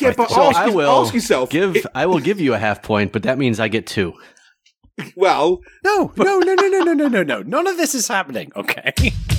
Yeah, but ask yourself. I will give you a half point, but that means I get 2. Well, no. None of this is happening. Okay.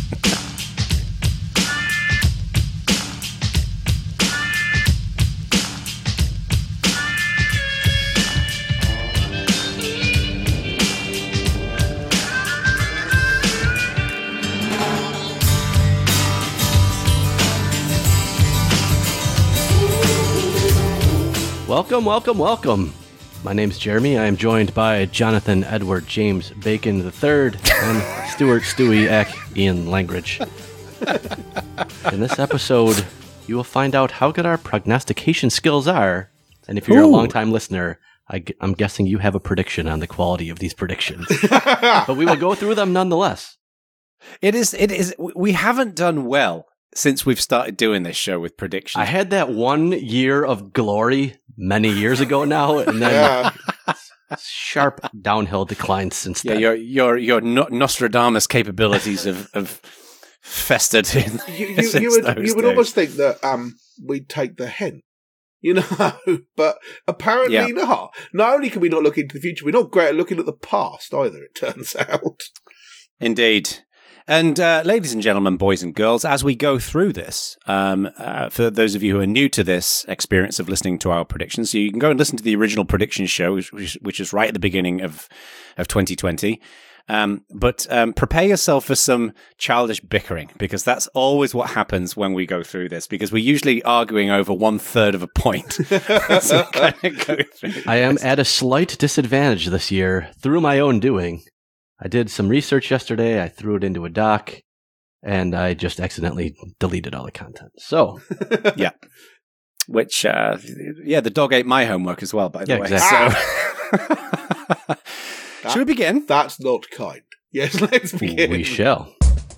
Welcome. My name's Jeremy. I am joined by Jonathan Edward James Bacon III and Stuart Stewie Eck Ian Langridge. In this episode, you will find out how good our prognostication skills are, and if you're a longtime listener, I'm guessing you have a prediction on the quality of these predictions. But we will go through them nonetheless. It is. We haven't done well since we've started doing this show with predictions. I had that 1 year of glory many years ago now, and then sharp downhill decline since then. Yeah, your Nostradamus capabilities have festered in. You would almost think that we'd take the hint, but apparently not. Not only can we not look into the future, we're not great at looking at the past either, it turns out. Indeed. And ladies and gentlemen, boys and girls, as we go through this, for those of you who are new to this experience of listening to our predictions, so you can go and listen to the original prediction show, which is right at the beginning of 2020. But prepare yourself for some childish bickering, because that's always what happens when we go through this, because we're usually arguing over 1/3 of a point. So I am at a slight disadvantage this year through my own doing. I did some research yesterday, I threw it into a doc, and I just accidentally deleted all the content. So, yeah. Which, the dog ate my homework as well, by the way. Exactly. So, should we begin? That's not kind. Yes, let's begin. We shall.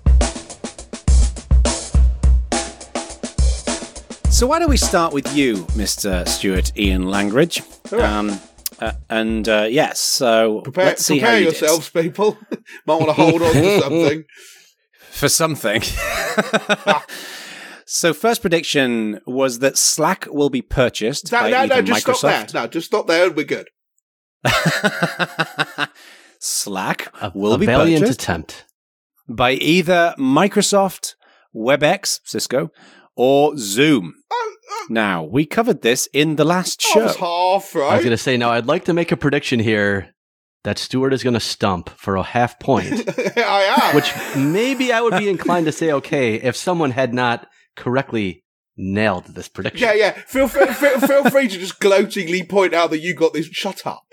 So why don't we start with you, Mr. Stuart Ian Langridge? So let's see prepare how yourselves, people. Might want to hold on to something. For something. So first prediction was that Slack will be purchased by either just Microsoft. Stop there. No, just stop there and we're good. Slack will be valiant purchased attempt by either Microsoft, WebEx, Cisco, or Zoom. Now, we covered this in the last show. That was half, right? I was going to say, now I'd like to make a prediction here that Stuart is going to stump for a half point. I am. Which maybe I would be inclined to say okay if someone had not correctly nailed this prediction. Yeah. Feel free to just gloatingly point out that you got this. Shut up.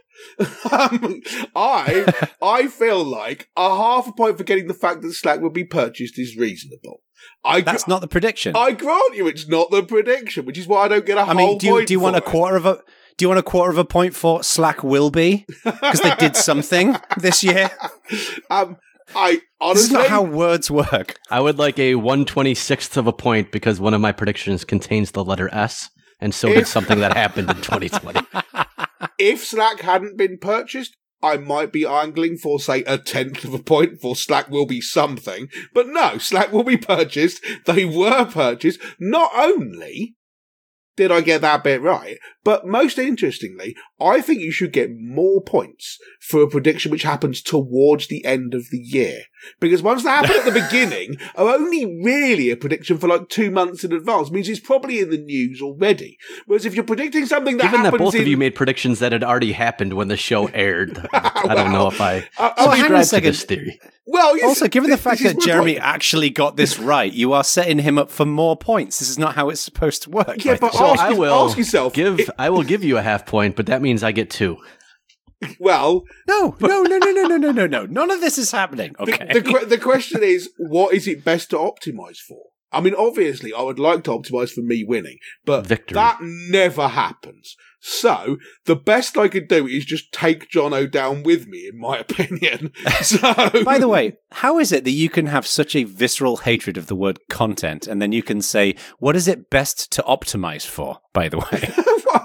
I feel like a half a point for getting the fact that Slack will be purchased is reasonable. That's not the prediction. I grant you, it's not the prediction, which is why I don't get a whole point. Do you want a quarter of a? Do you want a quarter of a point for Slack will be because they did something this year? I honestly, this is not how words work. I would like a 1/26th of a point because one of my predictions contains the letter S, and so did something that happened in 2020. If Slack hadn't been purchased, I might be angling for, say, 1/10 of a point for Slack will be something. But no, Slack will be purchased. They were purchased. Not only did I get that bit right, but most interestingly, I think you should get more points for a prediction which happens towards the end of the year. Because ones that happen at the beginning are only really a prediction for like 2 months in advance, means it's probably in the news already. Whereas if you're predicting something that Given happens that both of you made predictions that had already happened when the show aired, I don't know if I hang on a subscribe to this theory. Well, yes, also, given the fact that Jeremy point. actually got this right, you are setting him up for more points. This is not how it's supposed to work. Yeah, but So ask yourself. I will give you a half point, but that means I get 2. Well, No. None of this is happening. Okay. The question is, what is it best to optimize for? I mean, obviously, I would like to optimize for me winning, but Victory. That never happens. So, the best I could do is just take Jono down with me, in my opinion. So, By the way, how is it that you can have such a visceral hatred of the word content, and then you can say, what is it best to optimize for, by the way?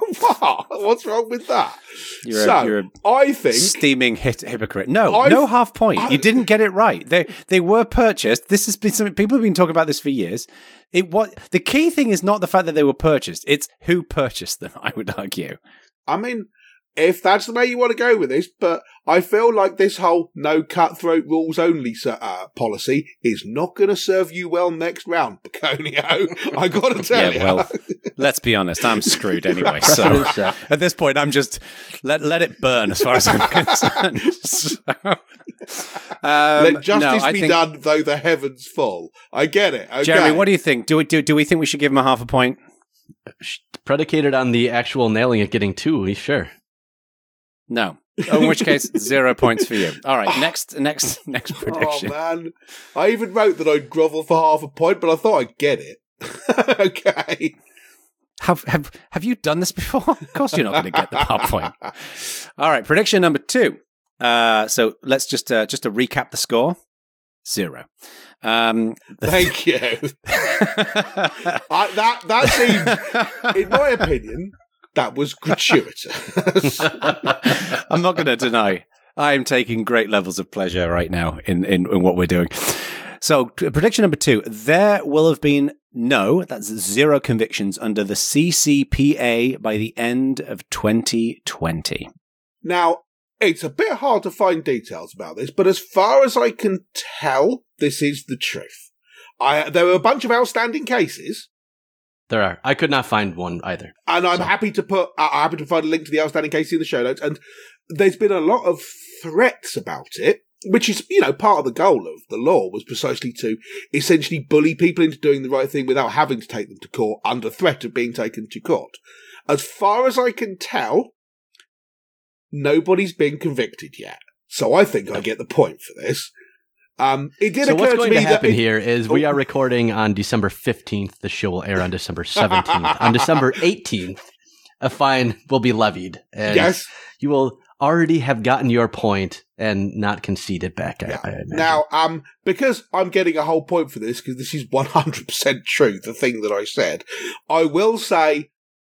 What? What's wrong with that? You're I think steaming hypocrite. No half point. You didn't get it right. They were purchased. This has been something people have been talking about this for years. The key thing is not the fact that they were purchased. It's who purchased them, I would argue. I mean, if that's the way you want to go with this, but I feel like this whole no cutthroat rules only policy is not going to serve you well next round, Baconio. I got to tell you. Well, let's be honest. I'm screwed anyway. So at this point, I'm just let it burn as far as I'm concerned. Let justice be done, though the heavens fall. I get it. Okay. Jeremy, what do you think? Do we think we should give him a half a point? Predicated on the actual nailing it, getting 2, sure. No. In which case, 0 points for you. All right, next prediction. Oh, man. I even wrote that I'd grovel for half a point, but I thought I'd get it. Okay. Have you done this before? Of course you're not going to get the half point. All right, prediction number 2. So let's just to recap the score. 0. Thank you. That seems, in my opinion, that was gratuitous. I'm not going to deny. I am taking great levels of pleasure right now in what we're doing. So, prediction number 2. There will have been that's 0 convictions under the CCPA by the end of 2020. Now, it's a bit hard to find details about this, but as far as I can tell, this is the truth. There are a bunch of outstanding cases. There are. I could not find one either. And I'm happy to find a link to the outstanding case in the show notes. And there's been a lot of threats about it, which is, part of the goal of the law was precisely to essentially bully people into doing the right thing without having to take them to court under threat of being taken to court. As far as I can tell, nobody's been convicted yet. So I think I get the point for this. It did so occur what's to going me to happen that here is we are recording on December 15th. The show will air on December 17th. On December 18th, a fine will be levied. And yes. You will already have gotten your point and not conceded back. I imagine. Now, because I'm getting a whole point for this, because this is 100% true, the thing that I said, I will say,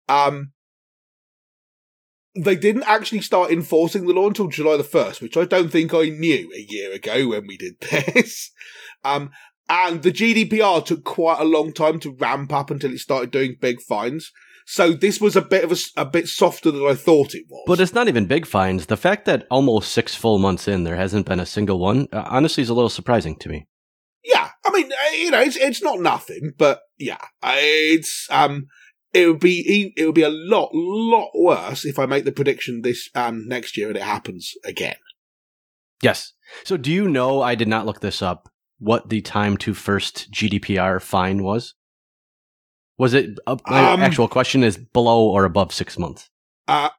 they didn't actually start enforcing the law until July the 1st, which I don't think I knew a year ago when we did this. And the GDPR took quite a long time to ramp up until it started doing big fines. So this was a bit softer than I thought it was. But it's not even big fines. The fact that almost 6 full months in, there hasn't been a single one, honestly is a little surprising to me. Yeah. I mean, it's not nothing, but yeah, it's, it would be a lot worse if I make the prediction this next year and it happens again. Yes. So do you know, I did not look this up, what the time to first GDPR fine was? Was it, my actual question is below or above 6 months? I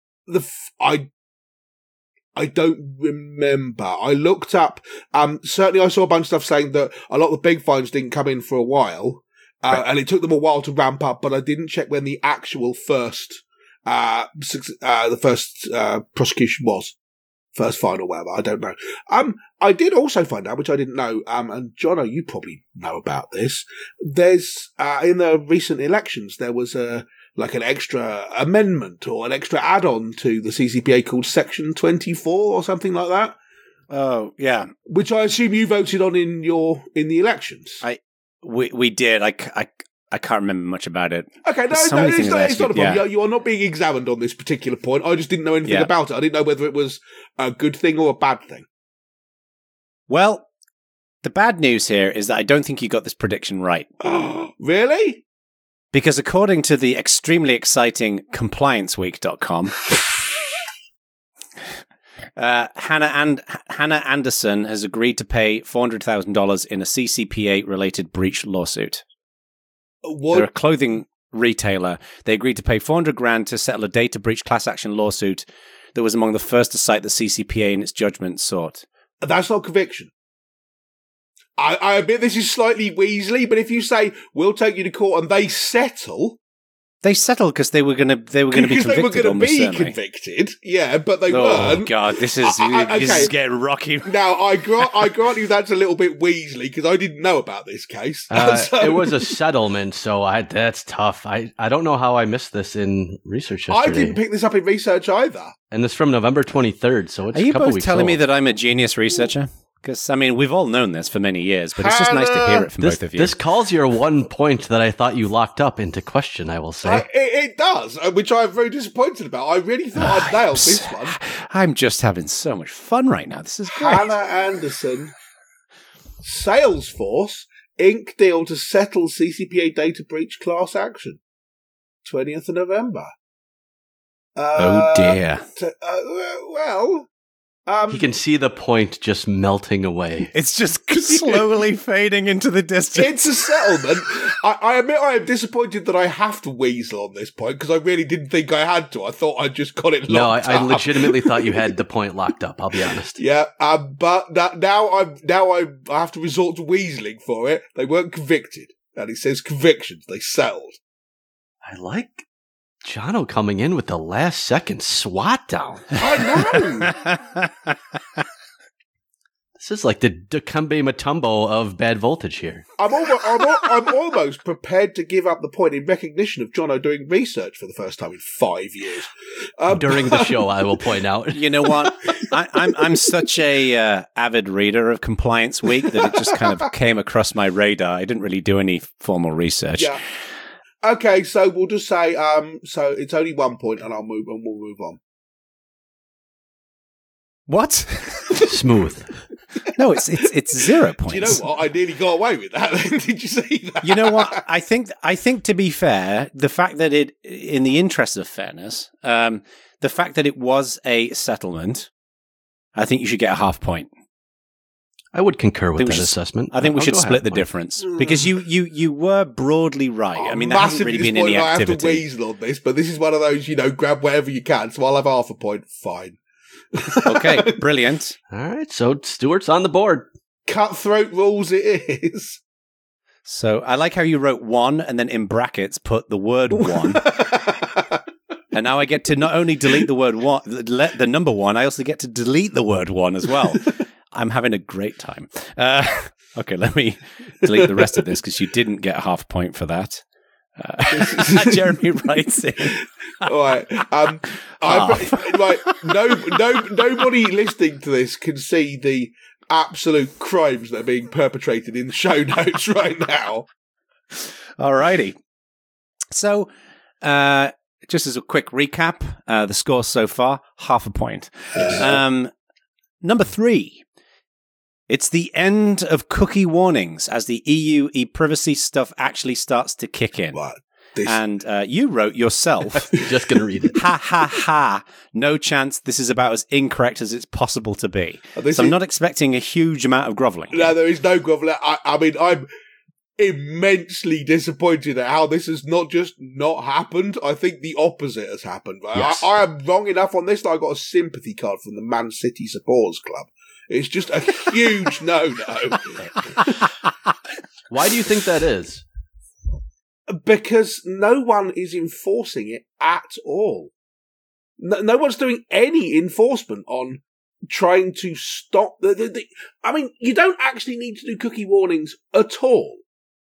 don't remember. I looked up, certainly I saw a bunch of stuff saying that a lot of the big fines didn't come in for a while. Right. And it took them a while to ramp up, but I didn't check when the actual first prosecution was. First fine or whatever. I don't know. I did also find out, which I didn't know, and Jono, you probably know about this. There's, in the recent elections, there was an extra amendment or an extra add-on to the CCPA called Section 24 or something like that. Oh, yeah. Which I assume you voted on in the elections. We did. I can't remember much about it. Okay, it's not a problem. Yeah. You are not being examined on this particular point. I just didn't know anything about it. I didn't know whether it was a good thing or a bad thing. Well, the bad news here is that I don't think you got this prediction right. Really? Because according to the extremely exciting ComplianceWeek.com, Hannah Anderson has agreed to pay $400,000 in a CCPA-related breach lawsuit. What? They're a clothing retailer. They agreed to pay $400,000 to settle a data breach class action lawsuit that was among the first to cite the CCPA in its judgment sought. That's not conviction. I admit this is slightly Weasley, but if you say, we'll take you to court and they settle, They settled because they were going to be Because convicted. they were going to almost be certainly. convicted, yeah, but they Oh weren't. God, this is getting rocky. Now, I grant you that's a little bit Weasley, because I didn't know about this case. So- It was a settlement, so that's tough. I don't know how I missed this in research I yesterday. didn't pick this up in research either. And this from November 23rd, so it's Are a you couple both weeks telling me old. that I'm a genius researcher? Because, I mean, we've all known this for many years, but it's just nice to hear it from both of you. This calls your one point that I thought you locked up into question, I will say. It does, which I'm very disappointed about. I really thought I'd nailed this one. I'm just having so much fun right now. This is great. Hannah Anderson, Salesforce, Inc. deal to settle CCPA data breach class action. 20th of November. Oh, dear. You can see the point just melting away. It's just slowly fading into the It's distance. a settlement. I admit I am disappointed that I have to weasel on this point, because I really didn't think I had to. I thought I just got it No, locked I up. legitimately thought you had the point locked up, I'll be honest. Yeah, but now I have to resort to weaseling for it. They weren't convicted, and it says convictions. They settled. I like Jono coming in with the last second swat down. I know. This is like the Dikembe Mutombo of bad voltage here. I'm almost prepared to give up the point in recognition of Jono doing research for the first time in 5 years. During the show, I will point out. You know what? I'm such a avid reader of Compliance Week that it just kind of came across my radar. I didn't really do any formal research. Yeah. Okay, so we'll just say so it's only 1 point, and we'll move on. What? Smooth. No, it's 0 points. Do you know what? I nearly got away with that. Did you see that? You know what? I think to be fair, the fact that it, in the interest of fairness, the fact that it was a settlement, I think you should get a half point. I would concur with think we that should- assessment. I think we I'll should go split the half point. difference because you were broadly right. I mean, there hasn't really been any I have to activity. weasel on this, but this is one of those, grab whatever you can. So I'll have half a point. Fine. Okay, brilliant. All right, so Stuart's on the board. Cutthroat rules it is. So I like how you wrote 1 and then in brackets put the word 1. And now I get to not only delete the word 1, the number 1, I also get to delete the word 1 as well. I'm having a great time. Okay, let me delete the rest of this because you didn't get a half point for that. Jeremy writes in. All right. Right. Nobody listening to this can see the absolute crimes that are being perpetrated in the show notes right now. Alrighty. So, just as a quick recap, the score so far, half a point. Number 3. It's the end of cookie warnings as the EU e-privacy stuff actually starts to kick in. What? And you wrote yourself, Just going to read it. ha ha ha, no chance this is about as incorrect as it's possible to be. So I'm not expecting a huge amount of grovelling. No, there is no groveling. I mean, I'm immensely disappointed at how this has not just not happened. I think the opposite has happened. Yes. I am wrong enough on this that I got a sympathy card from the Man City Supporters Club. It's just a huge no-no. Why do you think that is? Because no one is enforcing it at all. No one's doing any enforcement on trying to stop I mean, you don't actually need to do cookie warnings at all.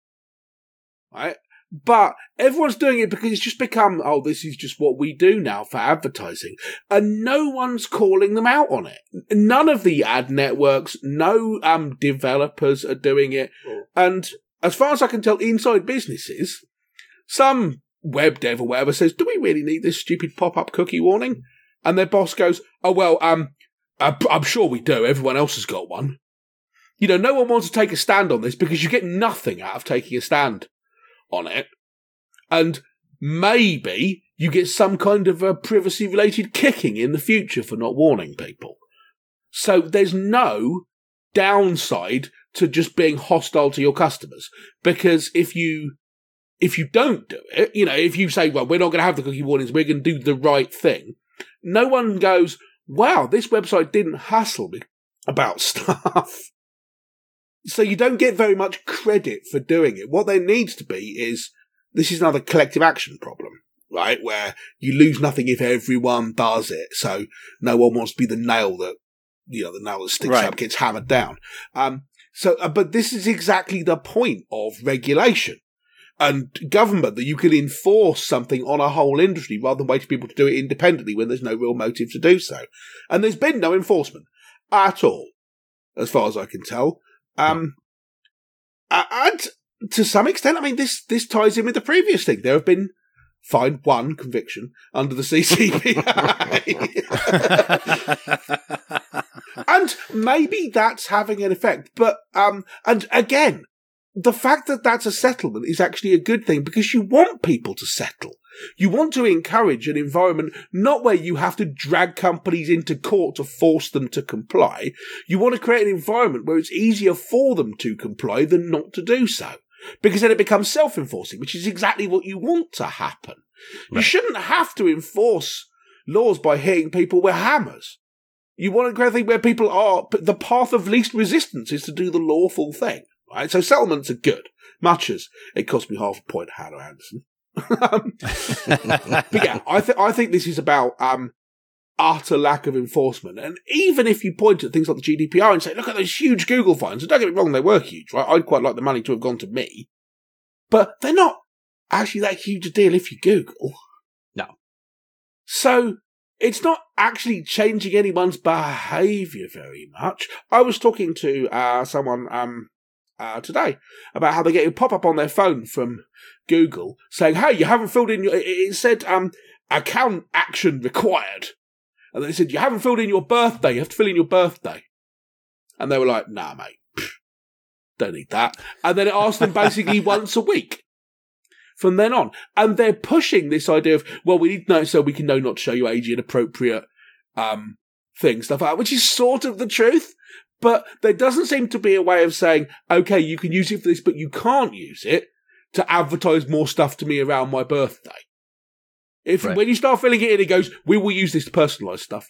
Right? But everyone's doing it because it's just become, this is just what we do now for advertising. And no one's calling them out on it. None of the ad networks, no developers are doing it. And as far as I can tell, inside businesses, some web dev or whatever says, do we really need this stupid pop-up cookie warning? And their boss goes, I'm sure we do. Everyone else has got one. No one wants to take a stand on this because you get nothing out of taking a stand on it. And maybe you get some kind of a privacy-related kicking in the future for not warning people. So there's no downside to just being hostile to your customers. Because if you don't do it, if you say, well, we're not going to have the cookie warnings, we're going to do the right thing, no one goes, wow, this website didn't hassle me about stuff. So you don't get very much credit for doing it. What there needs to be is this is another collective action problem, right? Where you lose nothing if everyone does it. So no one wants to be the nail that sticks up, gets hammered down. But this is exactly the point of regulation and government, that you can enforce something on a whole industry rather than wait for people to do it independently when there's no real motive to do so. And there's been no enforcement at all, as far as I can tell. And to some extent, I mean, this ties in with the previous thing. There have been one conviction under the CCPA. And maybe that's having an effect. But, and again, the fact that that's a settlement is actually a good thing, because you want people to settle. You want to encourage an environment not where you have to drag companies into court to force them to comply. You want to create an environment where it's easier for them to comply than not to do so, because then it becomes self-enforcing, which is exactly what you want to happen. Right. You shouldn't have to enforce laws by hitting people with hammers. You want to create a thing where people are, the path of least resistance is to do the lawful thing. Right, so settlements are good, much as it cost me half a point, Hannah Anderson. But yeah, I think this is about utter lack of enforcement. And even if you point at things like the GDPR and say, look at those huge Google fines, and don't get me wrong, they were huge, right? I'd quite like the money to have gone to me. But they're not actually that huge a deal if you Google. No. So it's not actually changing anyone's behaviour very much. I was talking to someone today about how they get a pop-up on their phone from Google saying, hey, you haven't filled in your... It said, account action required. And then it said, you haven't filled in your birthday. You have to fill in your birthday. And they were like, nah, mate. Don't need that. And then it asked them basically once a week from then on. And they're pushing this idea of, well, we need to know so we can know not to show you age inappropriate things, stuff like that, which is sort of the truth. But there doesn't seem to be a way of saying, okay, you can use it for this, but you can't use it to advertise more stuff to me around my birthday. When you start filling it in, it goes, we will use this to personalise stuff.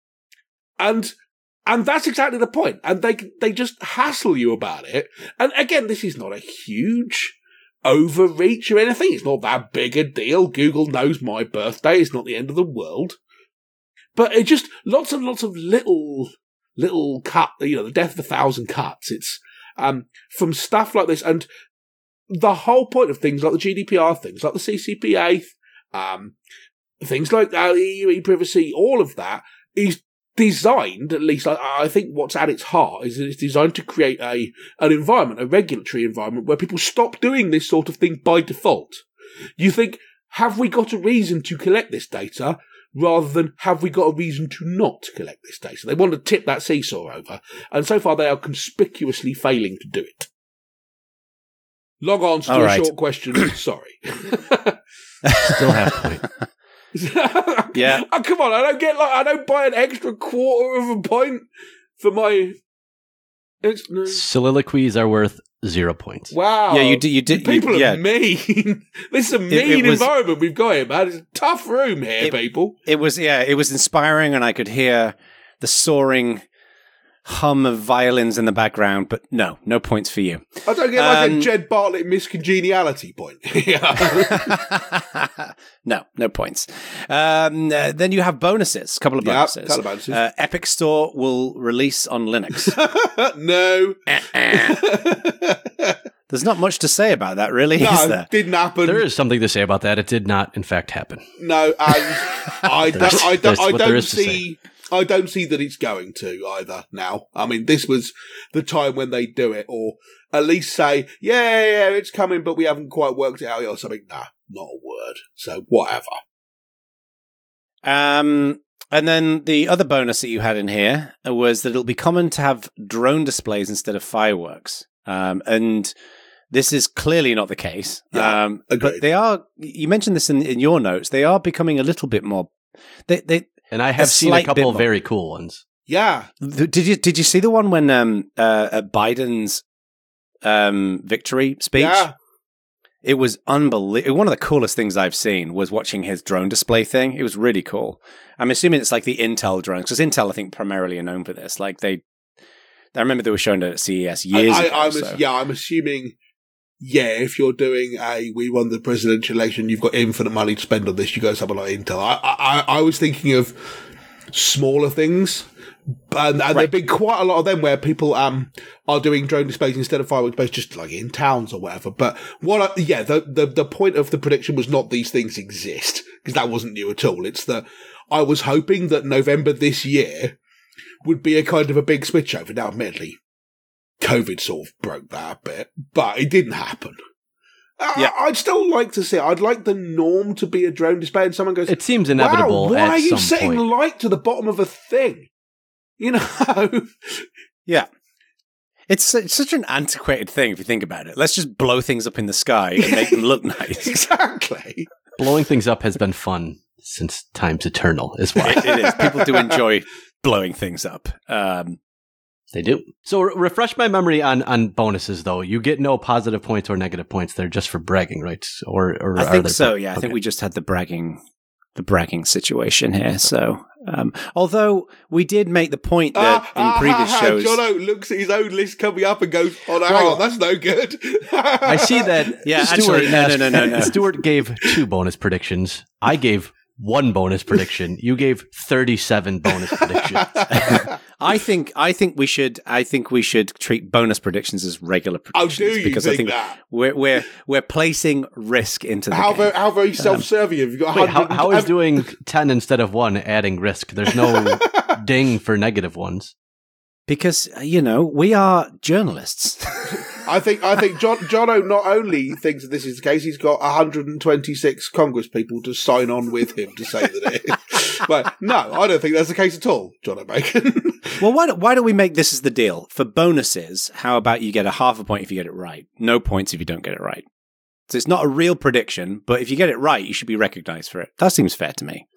And that's exactly the point. And they just hassle you about it. And again, this is not a huge overreach or anything. It's not that big a deal. Google knows my birthday. It's not the end of the world. But it just, lots and lots of little cut, the death of 1,000 cuts. It's from stuff like this. And the whole point of things like the GDPR, things like the CCPA, things like EU privacy, all of that is designed, at least I think what's at its heart, is it's designed to create an environment, a regulatory environment, where people stop doing this sort of thing by default. You think, have we got a reason to collect this data? Rather than, have we got a reason to not collect this data? They want to tip that seesaw over, and so far they are conspicuously failing to do it. Long answer to a short question, sorry. Still half point. Yeah. Oh, come on, I don't buy an extra quarter of a point for my... Soliloquies are worth 0 points. Wow. Yeah, you did. People are mean. This is a mean environment we've got here, man. It's a tough room here, people. It was inspiring, and I could hear the soaring hum of violins in the background, but no points for you. I don't get like a Jed Bartlett miscongeniality point. No points. Then you have bonuses, a couple of bonuses. Yeah, a couple of bonuses. Epic Store will release on Linux. No. There's not much to say about that, really, is there? It didn't happen. There is something to say about that. It did not, in fact, happen. No, and I don't see that it's going to either now. I mean, this was the time when they do it, or at least say, yeah, it's coming, but we haven't quite worked it out yet or something. Nah, not a word. So whatever. And then the other bonus that you had in here was that it'll be common to have drone displays instead of fireworks. And this is clearly not the case. Yeah, but they are, you mentioned this in your notes, they are becoming a little bit more, and I have seen a couple of very cool ones. Yeah. Did you see the one when Biden's victory speech? Yeah. It was unbelievable. One of the coolest things I've seen was watching his drone display thing. It was really cool. I'm assuming it's like the Intel drones, because Intel, I think, primarily are known for this. Like I remember they were shown at CES years ago. I'm assuming if you're doing we won the presidential election, you've got infinite money to spend on this, you go something like Intel. I was thinking of smaller things. And there have been quite a lot of them where people are doing drone displays instead of fireworks displays, just like in towns or whatever. But the point of the prediction was not these things exist, because that wasn't new at all. It's that I was hoping that November this year would be a kind of a big switch over. Now, admittedly, COVID sort of broke that a bit, but it didn't happen. I'd still like to see it. I'd like the norm to be a drone display, and someone goes, "It seems inevitable." Wow, why at are you some setting point. light to the bottom of a thing? You know? Yeah. It's such an antiquated thing if you think about it. Let's just blow things up in the sky and make them look nice. Exactly. Blowing things up has been fun since time's eternal, is why. It is. People do enjoy blowing things up. They do. So refresh my memory on bonuses, though. You get no positive points or negative points. They're just for bragging, right? Or I are think there so, some- yeah. I okay. think we just had the bragging situation here. So, although we did make the point that in previous shows... Jono looks at his own list coming up and goes, hang on, that's no good. I see that. Yeah, Stuart actually, no. Stuart gave 2 bonus predictions. I gave 1 bonus prediction. You gave 37 bonus predictions. I think we should treat bonus predictions as regular predictions. do you because think I think that? we're placing risk into the How game. very self-serving have you got? Wait, how is doing 10 instead of 1 adding risk? There's no ding for negative ones. Because we are journalists. I think Jono not only thinks that this is the case, he's got 126 Congress people to sign on with him to say that it is. But no, I don't think that's the case at all, Jono Bacon. Well, why don't we make this as the deal? For bonuses, how about you get a half a point if you get it right? No points if you don't get it right. So it's not a real prediction, but if you get it right, you should be recognized for it. That seems fair to me.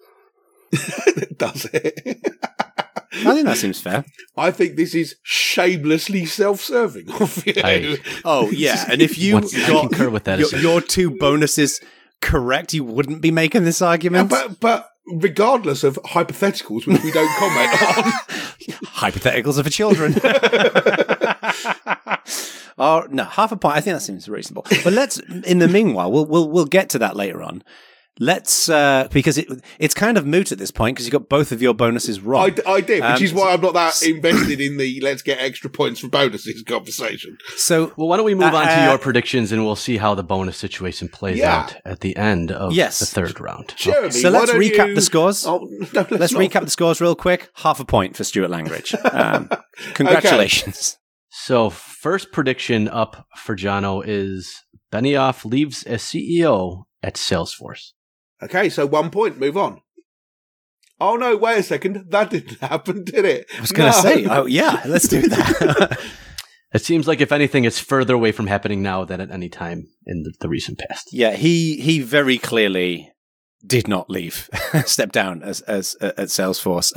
Does it? I think that seems fair. I think this is shamelessly self-serving of you. Oh, yeah. And if you I concur with that. your 2 bonuses correct, you wouldn't be making this argument. But regardless of hypotheticals, which we don't comment on. Hypotheticals are for children. Oh, no, half a point. I think that seems reasonable. But let's, in the meanwhile, we'll get to that later on. Let's, because it's kind of moot at this point because you got both of your bonuses wrong. I did, which is why I'm not that invested in the let's get extra points for bonuses conversation. So, Well, why don't we move on to your predictions and we'll see how the bonus situation plays out at the end of Yes. the 3rd round. Jeremy, so why let's don't recap you- the scores. Oh, no, Let's not. recap the scores real quick. Half a point for Stuart Langridge. Congratulations. So, first prediction up for Jono is Benioff leaves as CEO at Salesforce. Okay, so 1 point. Move on. Oh no! Wait a second. That didn't happen, did it? I was going to say, oh yeah, let's do that. It seems like, if anything, it's further away from happening now than at any time in the recent past. Yeah, he very clearly did not leave, step down as at Salesforce.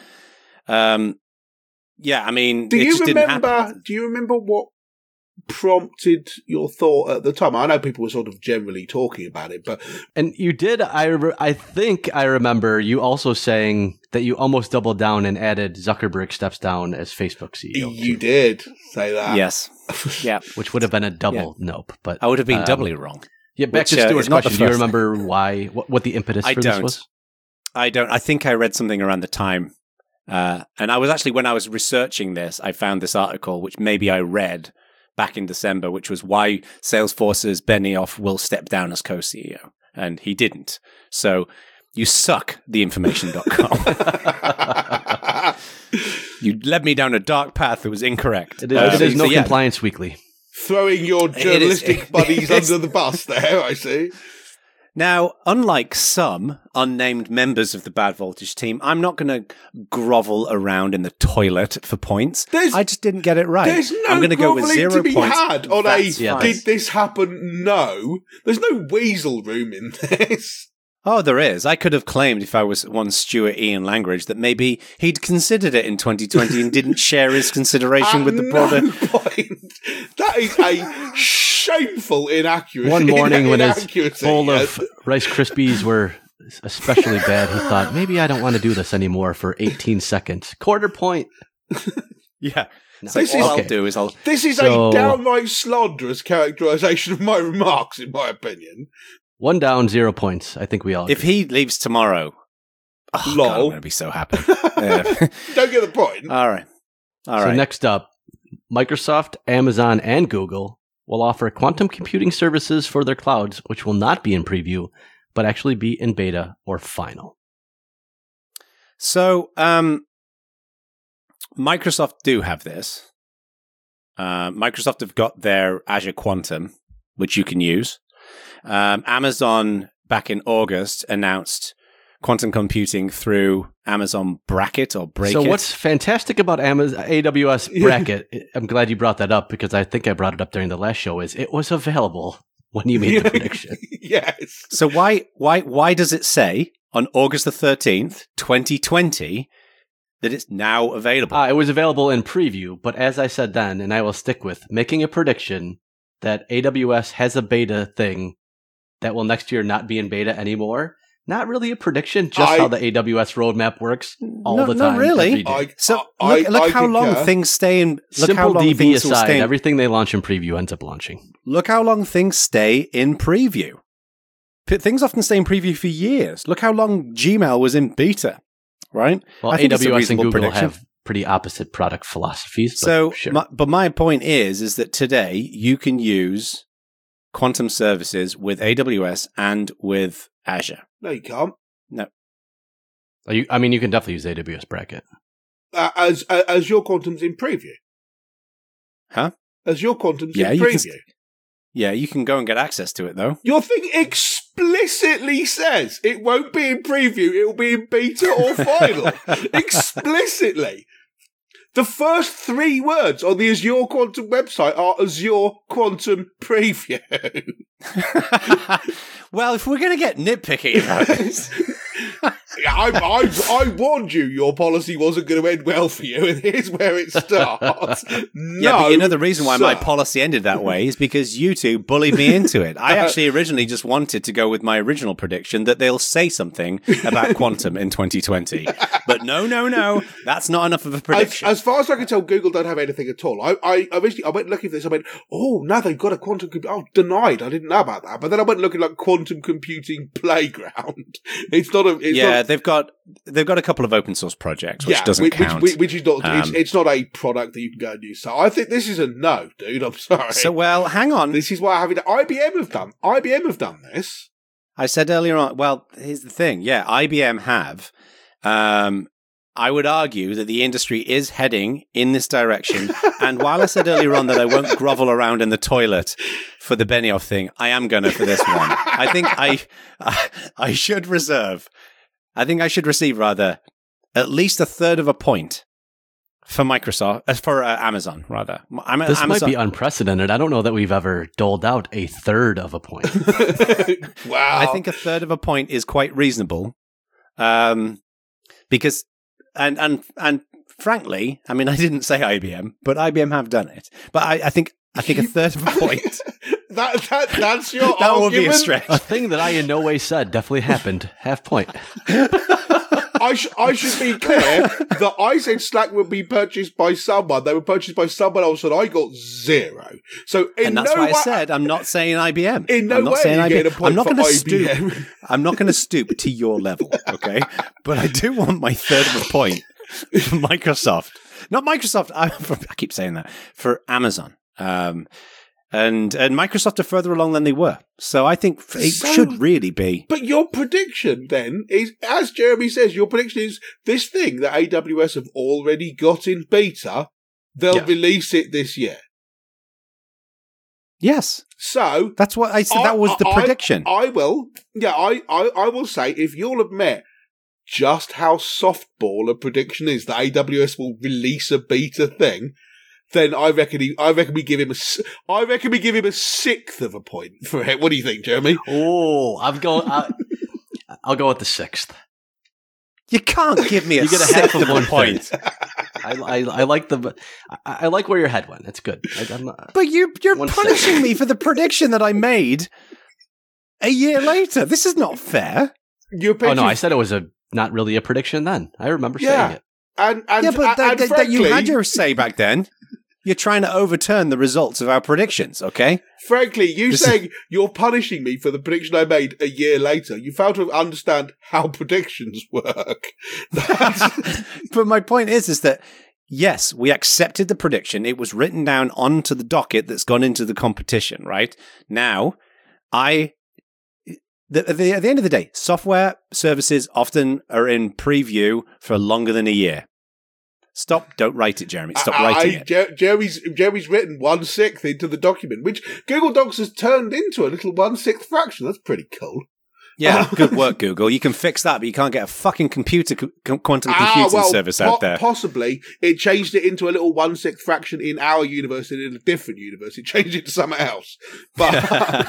Yeah, I mean, Do it you just didn't happen. remember? Do you remember what prompted your thought at the time? I know people were sort of generally talking about it, but And you did, I think I remember you also saying that you almost doubled down and added Zuckerberg steps down as Facebook CEO. you did say that. Yes, yeah, Which would have been a double nope. But I would have been doubly wrong. Yeah, back which, to Stuart's is not the question. Do you first remember why, what the impetus I for this don't. was? I don't. I think I read something around the time, and I was actually, when I was researching this, I found this article which maybe I read back in December, which was why Salesforce's Benioff will step down as co-CEO, and he didn't. So you suck, theinformation.com. You led me down a dark path that was incorrect. It is no so yeah. compliance weekly. Throwing your journalistic buddies under the bus there, I see. Now, unlike some unnamed members of the Bad Voltage team, I'm not going to grovel around in the toilet for points. I just didn't get it right. There's no I'm going to go with grovelling 0 to be points. had on That's a fine. did this happen? No. There's no weasel room in this. Oh, there is. I could have claimed, if I was one Stuart Ian Langridge, that maybe he'd considered it in 2020 and didn't share his consideration with the broader. No point. That is a shameful inaccuracy. One morning when his inaccuracy, bowl yes. of Rice Krispies were especially bad, he thought, maybe I don't want to do this anymore for 18 seconds. Quarter point. Yeah. No. So This all is- I'll do is I'll... This is So- a downright slanderous characterization of my remarks, in my opinion. 1 down, 0 points. I think we all. If agree. he leaves tomorrow... Oh, Lol. God, I'm going to be so happy. Yeah. Don't get the point. All right. All so right. next up, Microsoft, Amazon, and Google will offer quantum computing services for their clouds, which will not be in preview, but actually be in beta or final. So, Microsoft do have this. Microsoft have got their Azure Quantum, which you can use. Amazon, back in August, announced quantum computing through Amazon Bracket or Break So It. what's fantastic about AWS Bracket, I'm glad you brought that up because I think I brought it up during the last show, is it was available when you made the prediction. Yes. So why does it say on August the 13th, 2020, that it's now available? It was available in preview, but as I said then, and I will stick with, making a prediction that AWS has a beta thing that will next year not be in beta anymore. Not really a prediction, just how the AWS roadmap works all the time. Not really. every day. So I look how long concur. things stay in. Look how Simple long DB things will aside, stay. everything they launch in preview ends up launching. Look how long things stay in preview. Things often stay in preview for years. Look how long Gmail was in beta, right? Well, I think it's a AWS and reasonable Google prediction. have pretty opposite product philosophies. But So, sure. but my point is that today you can use quantum services with AWS and with Azure. No, you can't. You can definitely use AWS Bracket. As your quantum's in preview. Huh? As your quantum's Yeah, in you can preview. Yeah, you can go and get access to it though. Your thing explicitly says it won't be in preview, it will be in beta or final. Explicitly. The first 3 words on the Azure Quantum website are Azure Quantum Preview. Well, if we're going to get nitpicky about this, I warned you your policy wasn't going to end well for you, and here's where it starts. yeah, but you know the reason why my sir. policy ended that way is because you two bullied me into it. I actually originally just wanted to go with my original prediction that they'll say something about quantum in 2020. But no, that's not enough of a prediction. As far as I can tell, Google don't have anything at all. I originally went looking for this. I went, oh, now they've got a quantum. Oh, denied. I didn't know about that. But then I went looking like quantum computing playground. It's not a. It's not, they've got a couple of open source projects, which doesn't count. Which is not. It's not a product that you can go and use. So I think this is a no, dude. I'm sorry. So, well, hang on. This is why I have it. IBM have done this. I said earlier on, well, here's the thing. Yeah, IBM have. I would argue that the industry is heading in this direction. And while I said earlier on that I won't grovel around in the toilet for the Benioff thing, I am going to for this one. I think I should reserve. I think I should receive, rather, at least a third of a point for Microsoft, for Amazon, rather. This might be unprecedented. I don't know that we've ever doled out a third of a point. Wow. I think a third of a point is quite reasonable. Because, and frankly, I mean, I didn't say IBM, but IBM have done it. But I think a third of a point. That's your That argument. would be a stretch. A thing that I in no way said definitely happened. Half point. I should be clear that I said Slack would be purchased by someone. They were purchased by someone else, and I got 0. So, And that's why I said I'm not saying IBM. In no I'm not way saying are you getting a point I'm not for going to IBM. stoop. I'm not going to stoop to your level, okay? But I do want my third of a point for Microsoft. Not Microsoft. I keep saying that for Amazon. And Microsoft are further along than they were. So I think it should really be. But your prediction then is, as Jeremy says, your prediction is this thing that AWS have already got in beta, they'll release it this year. Yes. So That's what I said. That was the prediction. I will say, if you'll admit just how softball a prediction is that AWS will release a beta thing, then I reckon we give him a 1/6 of a point for it. What do you think, Jeremy? Oh, I'll go with the 6th. You can't give me a You get a sixth half of of a 1 point. I like I like where your head went. That's good. But you're 1/6. punishing me for the prediction that I made a year later. This is not fair. Your Oh no, I picture- said it was not really a prediction then. I remember saying it. And yeah, but frankly, you had your say back then. You're trying to overturn the results of our predictions, okay? Frankly, saying you're punishing me for the prediction I made a year later, you fail to understand how predictions work. But my point is that, yes, we accepted the prediction. It was written down onto the docket that's gone into the competition, right? Now, at the end of the day, software services often are in preview for longer than a year. Stop! Don't write it, Jeremy. Stop writing it. Jeremy's written 1/6 into the document, which Google Docs has turned into a little 1/6 fraction. That's pretty cool. Yeah, good work, Google. You can fix that, but you can't get a fucking quantum computing service out there. Possibly, it changed it into a little 1/6 fraction in our universe and in a different universe. It changed it to something else. But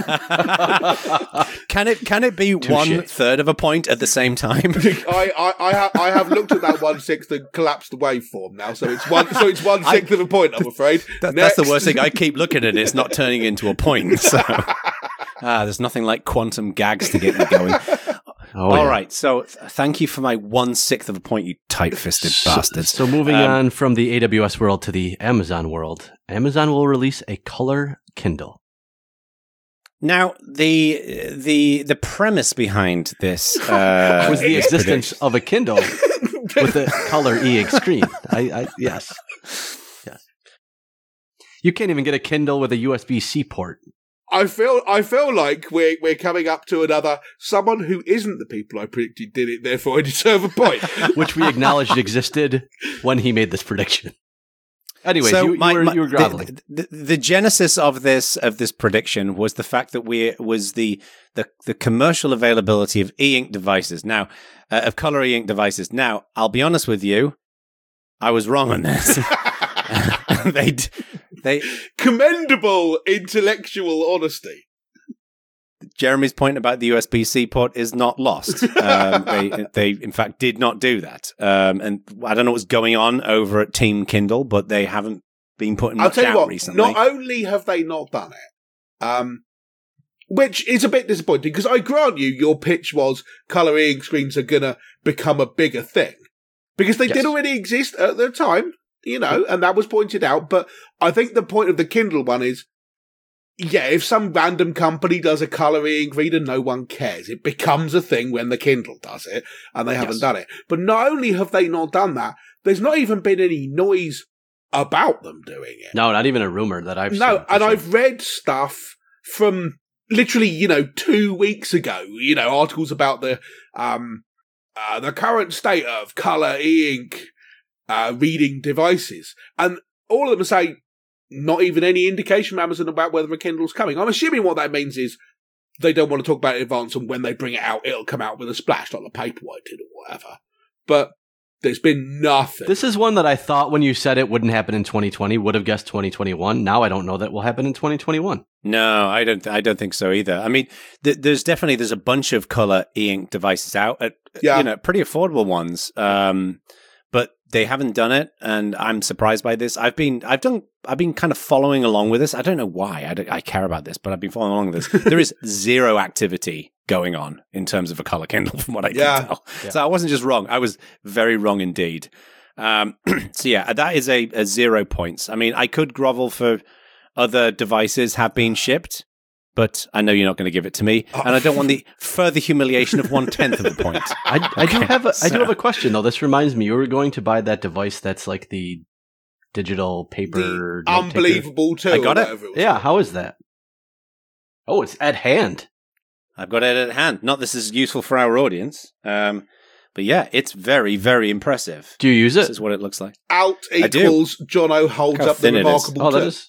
can it be 1/3 of a point at the same time? I have looked at that 1/6 and collapsed the waveform now, so it's 1/6 of a point. I'm afraid that's the worst thing. I keep looking at it; it's not turning into a point. So. There's nothing like quantum gags to get me going. All right, so thank you for my 1/6 of a point, you tight-fisted bastards. So moving on from the AWS world to the Amazon world, Amazon will release a color Kindle. Now, the premise behind this was the existence of a Kindle with a color e-ink screen. Yes. You can't even get a Kindle with a USB-C port. I feel like we're coming up to another someone who isn't the people I predicted did it, therefore I deserve a point. Which we acknowledged existed when he made this prediction. Anyways, so you were groveling. The genesis of this prediction was the fact that the commercial availability of e-ink devices. Now, of color e-ink devices. Now, I'll be honest with you, I was wrong on this. They commendable intellectual honesty. Jeremy's point about the USB-C port is not lost. They in fact did not do that. And I don't know what's going on over at Team Kindle, but they haven't been putting much out recently. Not only have they not done it, which is a bit disappointing, because I grant you, your pitch was color e-ink screens are going to become a bigger thing. Because they did already exist at the time. And that was pointed out. But I think the point of the Kindle one is, if some random company does a color e-ink reader, no one cares. It becomes a thing when the Kindle does it, and they haven't done it. But not only have they not done that, there's not even been any noise about them doing it. No, not even a rumor that I've seen. No, and I've read stuff from literally, 2 weeks ago, articles about the current state of color e-ink reading devices, and all of them say not even any indication from Amazon about whether a Kindle's coming. I'm assuming what that means is they don't want to talk about it in advance, and when they bring it out, it'll come out with a splash like the Paperwhite did or whatever. But there's been nothing. This is one that I thought when you said it wouldn't happen in 2020, would have guessed 2021. Now I don't know that will happen in 2021. No, I don't think so either. I mean, there's a bunch of color e-ink devices out at pretty affordable ones. But they haven't done it, and I'm surprised by this. I've been kind of following along with this. I don't know why I care about this, but I've been following along with this. There is zero activity going on in terms of a color Kindle, from what I can tell. Yeah. So I wasn't just wrong; I was very wrong indeed. So that is a 0 points. I mean, I could grovel for other devices have been shipped, but I know you're not going to give it to me, and I don't want the further humiliation of 1/10 of the point. I do have a question though. This reminds me, you were going to buy that device that's like the digital paper, the unbelievable tool. I got it. Yeah, how is that? Oh, it's at hand. I've got it at hand. Not this is useful for our audience, but yeah, it's very, very impressive. Do you use it? This is what it looks like. Alt equals Jono holds up the remarkable. Oh, that is.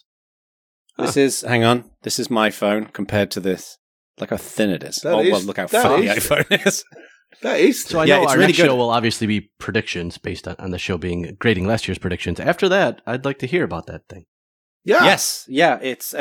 Hang on, this is my phone compared to this. Look how thin it is. Look how fat the iPhone is. That is. So I know our next show will obviously be predictions based on the show being grading last year's predictions. After that, I'd like to hear about that thing. Yeah. Yes. Yeah. It's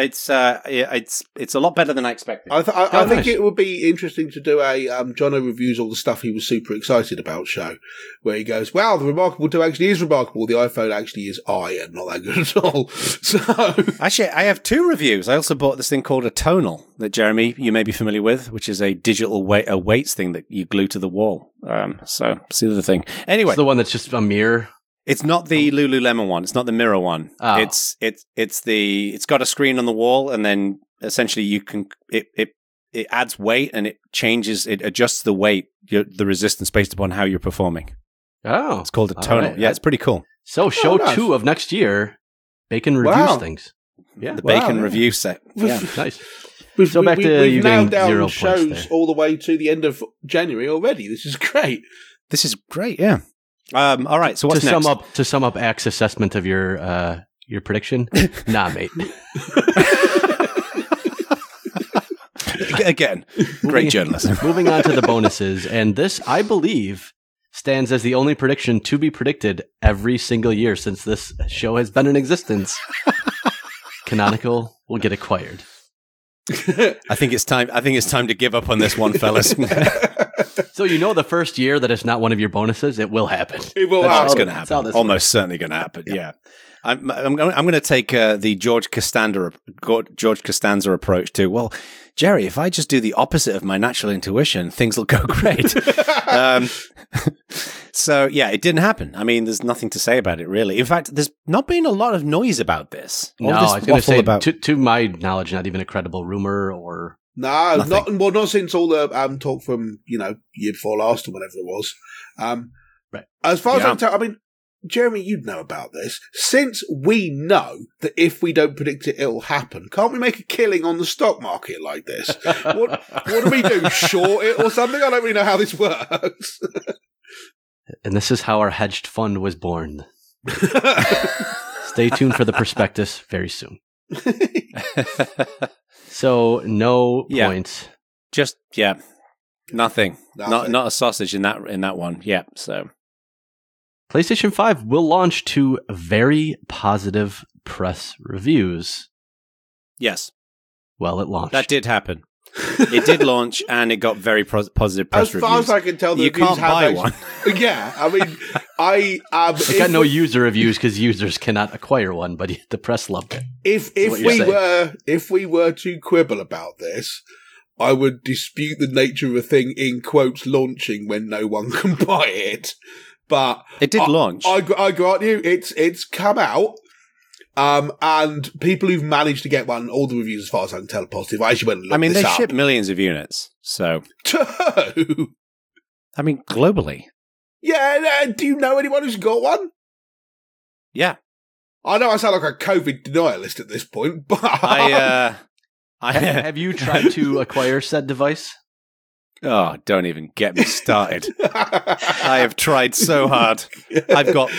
a lot better than I expected. I think it would be interesting to do a Jono reviews all the stuff he was super excited about show, where he goes, "Wow, the Remarkable 2 actually is remarkable. The iPhone actually is and not that good at all." So actually, I have 2 reviews. I also bought this thing called a Tonal that Jeremy, you may be familiar with, which is a digital weights thing that you glue to the wall. So see the thing. Anyway, it's the one that's just a mirror. It's not the Lululemon one. It's not the mirror one. Oh. It's got a screen on the wall, and then essentially you can it adds weight and it adjusts the weight, the resistance based upon how you're performing. Oh, It's called a tonal. right. Yeah, it's pretty cool. So show nice. 2 of next year, Bacon reviews Wow. things. Yeah, The Wow, bacon yeah. review set. Yeah. nice. So back to we've you nailed getting 0 down points shows there. all the way to the end of January already. This is great. This is great. Yeah. All right. So what's to next? sum up Ack's assessment of your prediction, nah, mate. Again, great journalism. Moving on to the bonuses, and this, I believe, stands as the only prediction to be predicted every single year since this show has been in existence. Canonical will get acquired. I think it's time to give up on this one, fellas. So the first year that it's not one of your bonuses, it will happen. It will It's happen. going to That's how happen. this Almost certainly going to happen. Yeah. I'm going to take the George Costanza approach to, well, Jerry, if I just do the opposite of my natural intuition, things will go great. So, yeah, it didn't happen. I mean, there's nothing to say about it, really. In fact, there's not been a lot of noise about this. No, I was going to say, to my knowledge, not even a credible rumor or... No, Nothing. not since all the talk from year before last or whatever it was. Right. As far as Yeah. I can tell, I mean, Jeremy, you'd know about this. Since we know that if we don't predict it, it'll happen, can't we make a killing on the stock market like this? What do we do? Short it or something? I don't really know how this works. And this is how our hedged fund was born. Stay tuned for the prospectus very soon. So, no Yeah. points. Just, nothing. Nothing. Not a sausage in that one. Yeah, so... PlayStation 5 will launch to very positive press reviews. Yes, Well, it launched. that did happen. It did launch, and it got very positive press As reviews. far as I can tell, the You reviews can't have buy those- one. Yeah, I mean, It got no user reviews because users cannot acquire one, but the press loved it. If what you're we were to quibble about this, I would dispute the nature of a thing in quotes launching when no one can buy it. But It did launch. I grant you, it's come out. And people who've managed to get one, all the reviews, as far as I can tell, are positive. I actually went and looked I mean, this they up. ship millions of units. So, Two. I mean, globally. Yeah, do you know anyone who's got one? Yeah. I know I sound like a COVID denialist at this point, but Have you tried to acquire said device? Oh, don't even get me started. I have tried so hard. I've got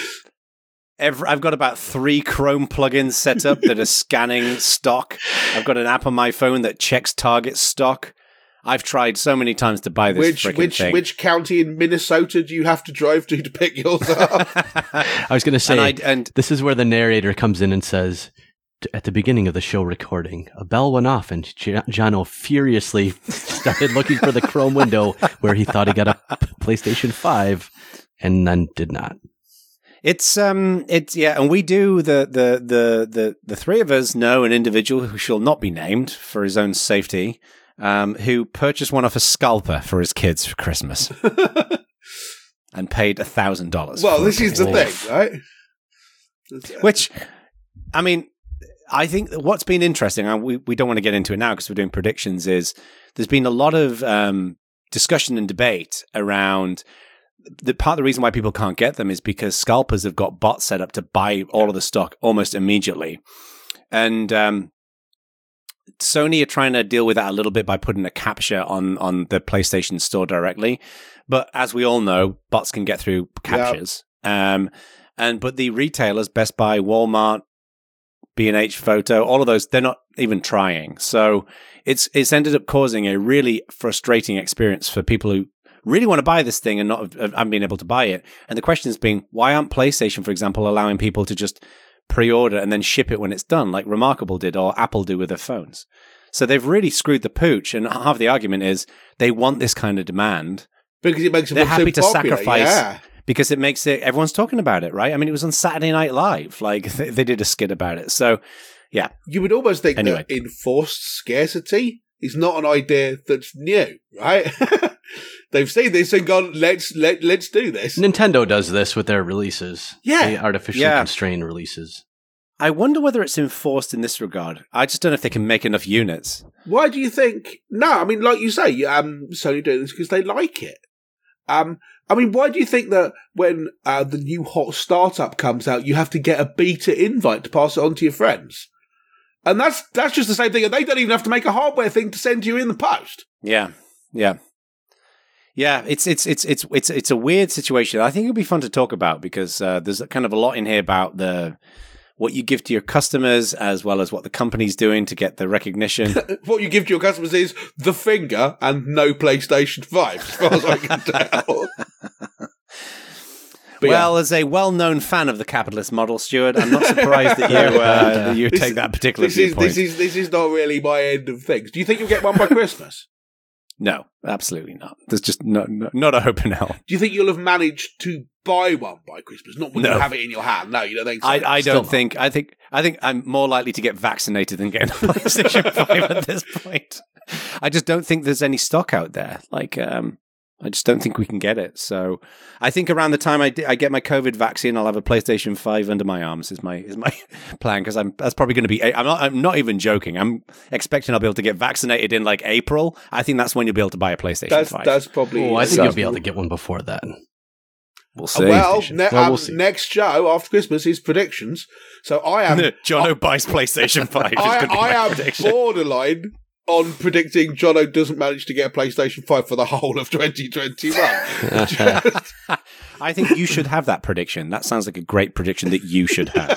about 3 Chrome plugins set up that are scanning stock. I've got an app on my phone that checks Target stock. I've tried so many times to buy this frickin' thing. Which county in Minnesota do you have to drive to pick yours up? I was going to say, and this is where the narrator comes in and says, at the beginning of the show recording, a bell went off and Jono furiously started looking for the Chrome window where he thought he got a PlayStation 5 and then did not. it's and we do the 3 of us know an individual who shall not be named for his own safety, who purchased one off a scalper for his kids for Christmas and paid $1,000. Well, for this it. is the thing, right? Which, I mean, I think that what's been interesting, and we don't want to get into it now because we're doing predictions, is there's been a lot of discussion and debate around the part of the reason why people can't get them is because scalpers have got bots set up to buy all of the stock almost immediately. And Sony are trying to deal with that a little bit by putting a capture on the PlayStation Store directly. But as we all know, bots can get through captures. But the retailers, Best Buy, Walmart, B&H Photo, all of those, they're not even trying. So it's ended up causing a really frustrating experience for people who really want to buy this thing and not haven't been able to buy it. And the question has been, why aren't PlayStation, for example, allowing people to just pre-order and then ship it when it's done, like Remarkable did or Apple do with their phones? So they've really screwed the pooch. And half the argument is they want this kind of demand. Because it makes them They're look happy so to popular, sacrifice yeah. because it makes it, everyone's talking about it, right? I mean, it was on Saturday Night Live. Like they did a skit about it. So yeah. You would almost think Anyway. that enforced scarcity is not an idea that's new, right? They've seen this and gone, let's do this. Nintendo does this with their releases. Yeah. They artificially constrain releases. I wonder whether it's enforced in this regard. I just don't know if they can make enough units. Why do you think? No, I mean, like you say, Sony do this because they like it. I mean, why do you think that when the new hot startup comes out, you have to get a beta invite to pass it on to your friends? And that's just the same thing. And they don't even have to make a hardware thing to send you in the post. Yeah. It's a weird situation. I think it'll be fun to talk about because there's kind of a lot in here about what you give to your customers as well as what the company's doing to get the recognition. What you give to your customers is the finger and no PlayStation 5, as far as I can tell. Well, as a well-known fan of the capitalist model, Stuart, I'm not surprised that you take that particular viewpoint. This is not really my end of things. Do you think you'll get one by Christmas? No, absolutely not. There's just not a hope in hell. Do you think you'll have managed to buy one by Christmas? Not when you have it in your hand. No, you don't think so? I don't think. I think I'm more likely to get vaccinated than get a PlayStation 5 at this point. I just don't think there's any stock out there. I just don't think we can get it. So I think around the time I get my COVID vaccine, I'll have a PlayStation 5 under my arms is my plan, because that's probably going to be, I'm not even joking. I'm expecting I'll be able to get vaccinated in like April. I think that's when you'll be able to buy a PlayStation 5. That's probably... I think you'll be able to get one before then. We'll see. We'll see. Next show after Christmas is predictions. So I am... Jono buys PlayStation 5. I am borderline on predicting Jono doesn't manage to get a PlayStation 5 for the whole of 2021. I think you should have that prediction. That sounds like a great prediction that you should have.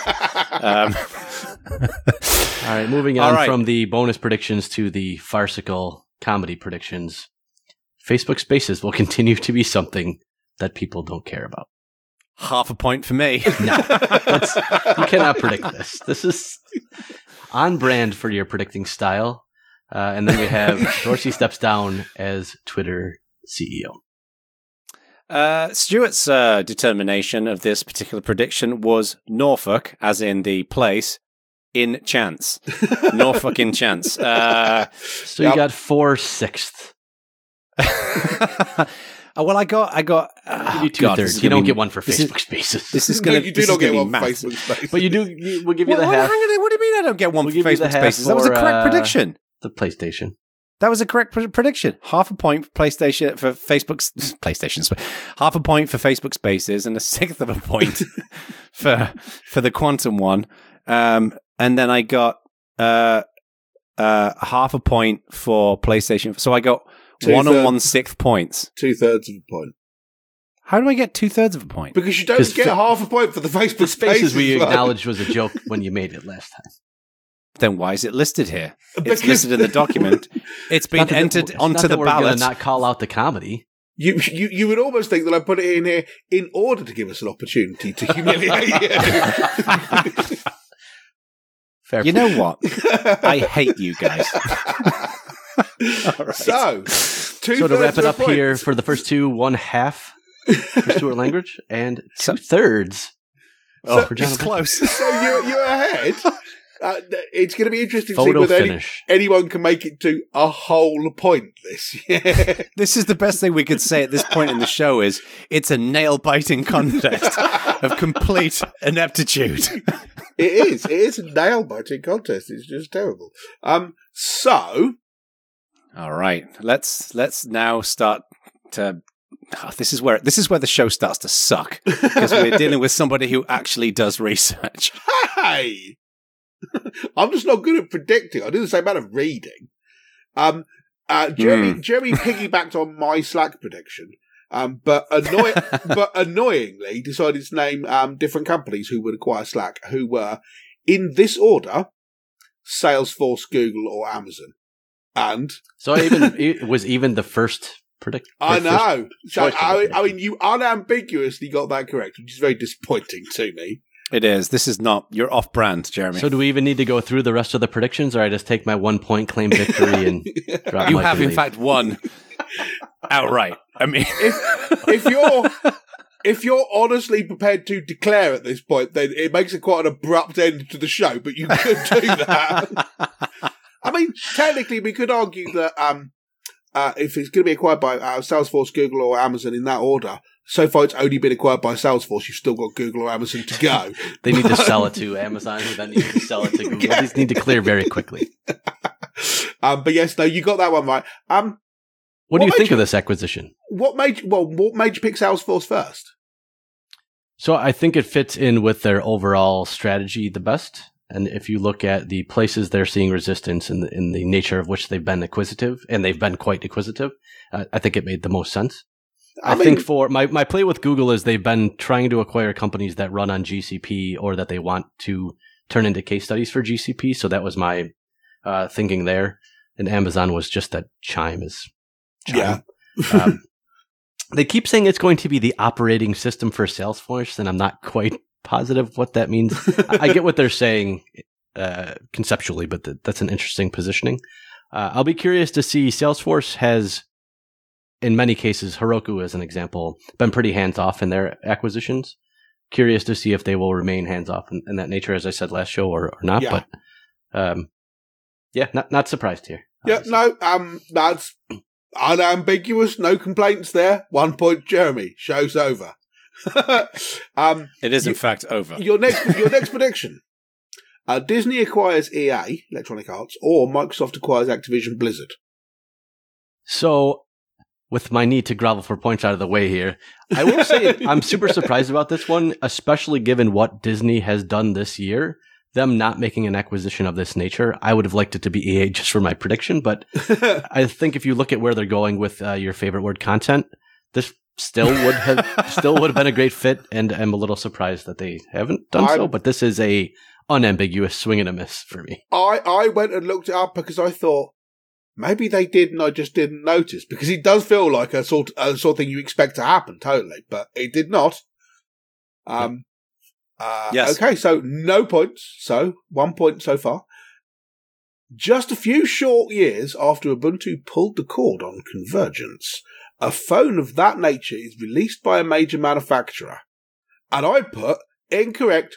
All right, moving on from the bonus predictions to the farcical comedy predictions. Facebook Spaces will continue to be something that people don't care about. Half a point for me. No, you cannot predict this. This is on brand for your predicting style. And then we have Dorsey steps down as Twitter CEO. Stuart's determination of this particular prediction was Norfolk, as in the place, in chance. Norfolk in chance. So you got 4/6. Well, I got. You do 2/3. You don't get one for Facebook Spaces. This is going to. You do not get one for Facebook Spaces. But you do. We'll give you the half. What do you mean I don't get one for Facebook Spaces? That was a correct prediction. The PlayStation. That was a correct prediction. Half a point for PlayStation for Facebook's PlayStation. Half a point for Facebook Spaces, and a sixth of a point for the Quantum one. And then I got half a point for PlayStation. So I got 1 and 1/6 points. 2/3 of a point. How do I get 2/3 of a point? Because you don't get half a point for the Facebook Spaces we acknowledged was a joke when you made it last time. Then why is it listed here? It's listed in the document. It's been entered onto the ballot. We're going to not call out the comedy. You would almost think that I put it in here in order to give us an opportunity to humiliate you. Fair you know what? I hate you guys. All right. So to wrap it up here for the first two, 1/2 for Stuart Langridge and 2/3 for Jonathan. It's close. So you're ahead. It's going to be interesting to see Photo whether finish. anyone can make it to a whole point this year. This is the best thing we could say at this point in the show is it's a nail-biting contest of complete ineptitude. It is. It is a nail-biting contest. It's just terrible. So... All right. Let's now start to... Oh, this is where the show starts to suck because we're dealing with somebody who actually does research. Hey! I'm just not good at predicting. I do the same amount of reading. Jeremy piggybacked on my Slack prediction, but annoyingly decided to name different companies who would acquire Slack, who were, in this order, Salesforce, Google, or Amazon. And so it was even the first prediction. I know. So I mean, you unambiguously got that correct, which is very disappointing to me. It is. This is not. You're off brand, Jeremy. So do we even need to go through the rest of the predictions, or I just take my 1 point claim victory and drop you my have, belief? in fact, won outright. I mean, if you're honestly prepared to declare at this point, then it makes it quite an abrupt end to the show. But you could do that. I mean, technically, we could argue that if it's going to be acquired by Salesforce, Google, or Amazon in that order, so far it's only been acquired by Salesforce. You've still got Google or Amazon to go. They need to sell it to Amazon, who then needs to sell it to Google. Yeah. These need to clear very quickly. But yes, no, you got that one right. What do you think of this acquisition? What made you pick Salesforce first? So I think it fits in with their overall strategy the best. And if you look at the places they're seeing resistance in the nature of which they've been acquisitive, and they've been quite acquisitive, I think it made the most sense. I think for my play with Google is they've been trying to acquire companies that run on GCP or that they want to turn into case studies for GCP. So that was my thinking there. And Amazon was just that Chime. Yeah. They keep saying it's going to be the operating system for Salesforce, and I'm not quite positive what that means. I get what they're saying conceptually, but that's an interesting positioning. I'll be curious to see. Salesforce has, in many cases, Heroku as an example, been pretty hands-off in their acquisitions. Curious to see if they will remain hands-off in that nature, as I said last show, or not. Yeah. But not surprised here. Yeah, no, that's unambiguous. No complaints there. 1 point, Jeremy. Show's over. It is, in fact, over. Your next prediction. Disney acquires EA, Electronic Arts, or Microsoft acquires Activision Blizzard. So, with my need to grovel for points out of the way here, I will say I'm super surprised about this one, especially given what Disney has done this year. Them not making an acquisition of this nature, I would have liked it to be EA just for my prediction, but I think if you look at where they're going with your favorite word, content, this still would have been a great fit, and I'm a little surprised that they haven't done so, but this is a unambiguous swing and a miss for me. I went and looked it up because I thought maybe they did and I just didn't notice, because it does feel like a sort of thing you expect to happen, totally, but it did not. Yes. Okay, so no points. So 1 point so far. Just a few short years after Ubuntu pulled the cord on convergence, a phone of that nature is released by a major manufacturer. And I put incorrect ?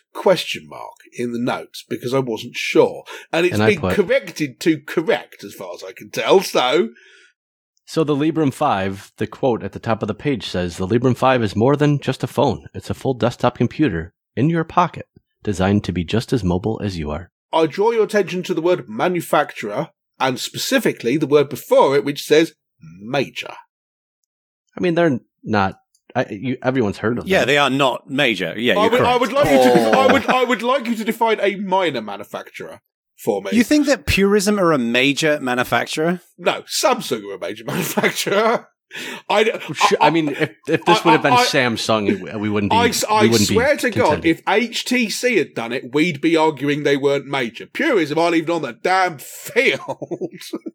In the notes because I wasn't sure. And it's been corrected to correct as far as I can tell. So the Librem 5, the quote at the top of the page says, the Librem 5 is more than just a phone. It's a full desktop computer in your pocket, designed to be just as mobile as you are. I draw your attention to the word manufacturer, and specifically the word before it, which says major. I mean, they're not. Everyone's heard of them. Yeah, they are not major. Yeah, I would like you to define a minor manufacturer for me. You think that Purism are a major manufacturer? No, Samsung are a major manufacturer. I mean, if this would have been Samsung, we wouldn't be. I swear to God, if HTC had done it, we'd be arguing they weren't major. Purism aren't even on the damn field.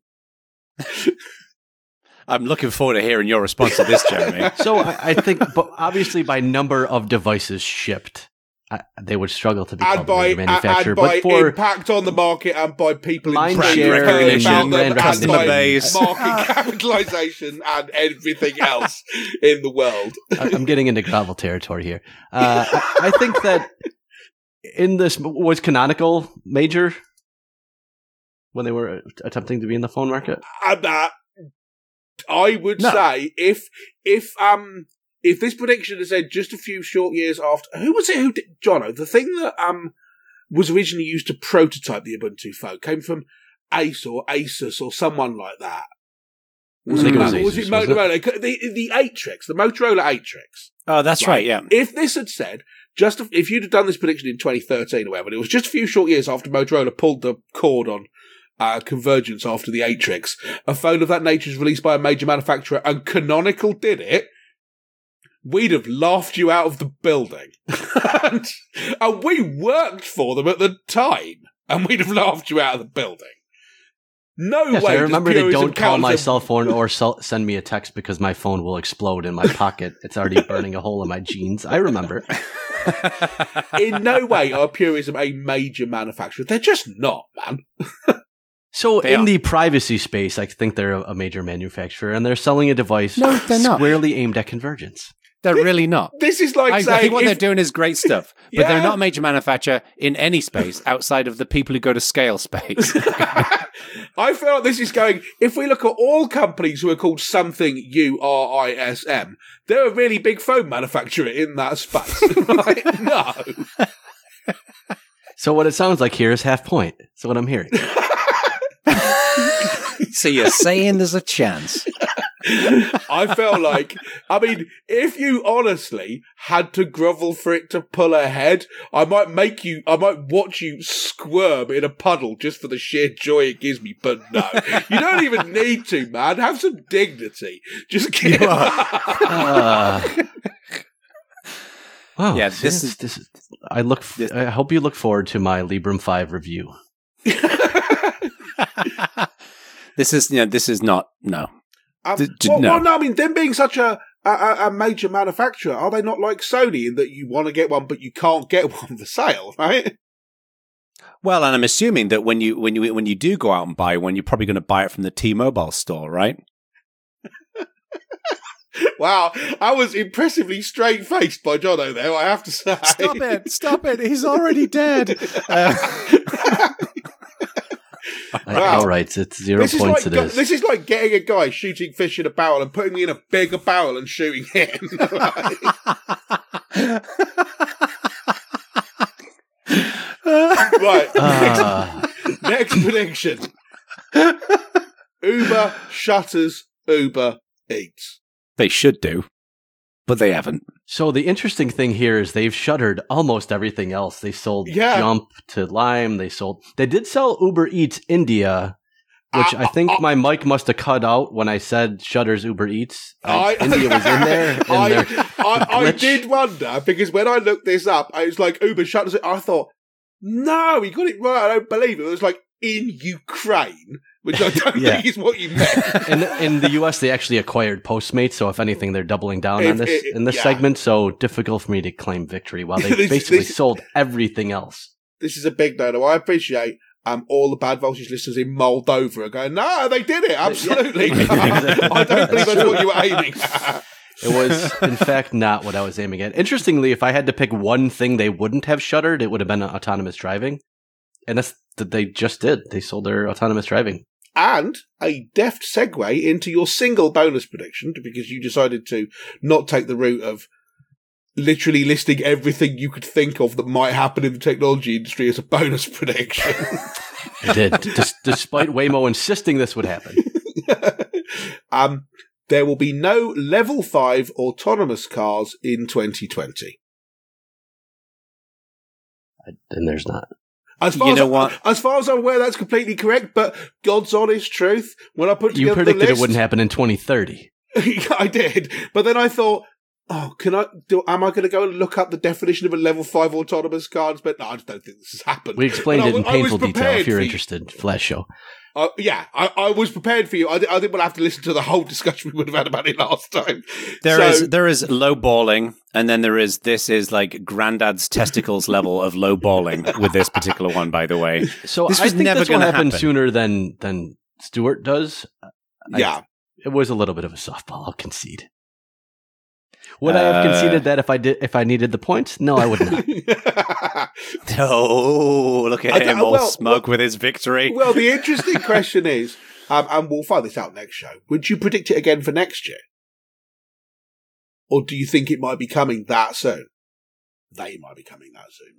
I'm looking forward to hearing your response to this, Jeremy. So I think, but obviously, by number of devices shipped, they would struggle to become a major manufacturer. And by but for impact on the market and by people mind share, recognition, brand customer base, market capitalization, and everything else in the world. I'm getting into gravel territory here. I think that in this was Canonical major when they were attempting to be in the phone market. I would say if this prediction is said just a few short years after, who was it who did, Jono, the thing that was originally used to prototype the Ubuntu phone came from Ace or Asus or someone like that. Was it Motorola? The Atrix, the Motorola Atrix. Oh, that's right, yeah. If this had said, if you'd have done this prediction in 2013 or whatever, it was just a few short years after Motorola pulled the cord on convergence after the Atrix, a phone of that nature is released by a major manufacturer and Canonical did it, we'd have laughed you out of the building. and we worked for them at the time, and we'd have laughed you out of the building. No way. I remember they don't call my cell phone or send me a text because my phone will explode in my pocket. It's already burning a hole in my jeans. I remember. In no way are Purism a major manufacturer. They're just not, man. So in the privacy space, I think they're a major manufacturer, and they're selling a device squarely aimed at convergence. They're really not. This is like I saying think what they're doing is great stuff, but Yeah. they're not a major manufacturer in any space outside of the people who go to scale space. I feel like this is going, if we look at all companies who are called something URISM, they're a really big phone manufacturer in that space. Right? No. So what it sounds like here is half point. That's what I'm hearing. So you're saying there's a chance? I felt like, I mean, if you honestly had to grovel for it to pull ahead, I might watch you squirm in a puddle just for the sheer joy it gives me. But no, you don't even need to, man. Have some dignity. Just get Wow. Yeah, see, this is- I hope you look forward to my Librem 5 review. This is not, no. well, no. no, I mean, them being such a major manufacturer, are they not like Sony in that you want to get one, but you can't get one for sale, right? Well, and I'm assuming that when you do go out and buy one, you're probably going to buy it from the T-Mobile store, right? Wow, I was impressively straight-faced by Jono there, I have to say. Stop it. He's already dead. Wow. All right, it's 0 points. This is like getting a guy shooting fish in a barrel and putting me in a bigger barrel and shooting him. Right. Next prediction. Uber shutters Uber Eats. They should do, but they haven't. So the interesting thing here is they've shuttered almost everything else. They sold Yeah. Jump to Lime. They did sell Uber Eats India, which I think my mic must have cut out when I said shutters Uber Eats. India was in there. I did wonder, because when I looked this up, I was like, Uber shutters it. I thought, no, he got it right. I don't believe it. It was like in Ukraine, which I don't think is what you meant. In the US, they actually acquired Postmates, so if anything, they're doubling down on this in this segment. So difficult for me to claim victory while they basically sold everything else. This is a big no. I appreciate all the Bad Voltage listeners in Moldova are going, no, they did it, absolutely. I don't believe that's what you were aiming at. It was, in fact, not what I was aiming at. Interestingly, if I had to pick one thing they wouldn't have shuttered, it would have been autonomous driving. And that's that they just did. They sold their autonomous driving. And a deft segue into your single bonus prediction, because you decided to not take the route of literally listing everything you could think of that might happen in the technology industry as a bonus prediction. I did, despite Waymo insisting this would happen. There will be no level 5 autonomous cars in 2020. And there's not. As far as I'm aware, that's completely correct, but God's honest truth, when I put together You predicted the list, it wouldn't happen in 2030. I did, but then I thought, am I going to go and look up the definition of a level 5 autonomous car? But no, I just don't think this has happened. We explained it in painful detail if you're for interested. Flash show. I was prepared for you. I didn't want to have to listen to the whole discussion we would have had about it last time. There is low balling, and then this is like granddad's testicles level of low balling with this particular one, by the way. So this I was think never this will going to happen happen sooner than Stuart does. Yeah. It was a little bit of a softball, I'll concede. Would I have conceded that if I needed the points? No, I would not. Oh, look at him all smug with his victory. Well, the interesting question is, and we'll find this out next show, would you predict it again for next year? Or do you think it might be coming that soon? They might be coming that soon,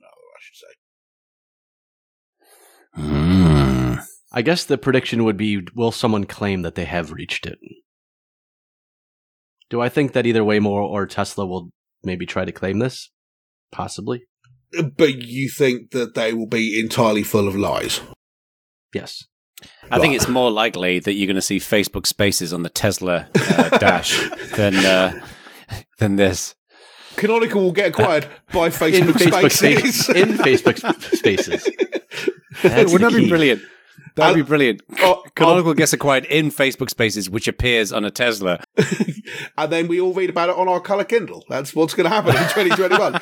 I should say. I guess the prediction would be, will someone claim that they have reached it? Do I think that either Waymo or Tesla will maybe try to claim this? Possibly. But you think that they will be entirely full of lies? Yes. I think it's more likely that you're going to see Facebook Spaces on the Tesla dash than this. Canonical will get acquired by Facebook Spaces. In Facebook Spaces. Wouldn't that be brilliant? That would be brilliant. Canonical gets acquired in Facebook Spaces, which appears on a Tesla. And then we all read about it on our colour Kindle. That's what's going to happen in 2021.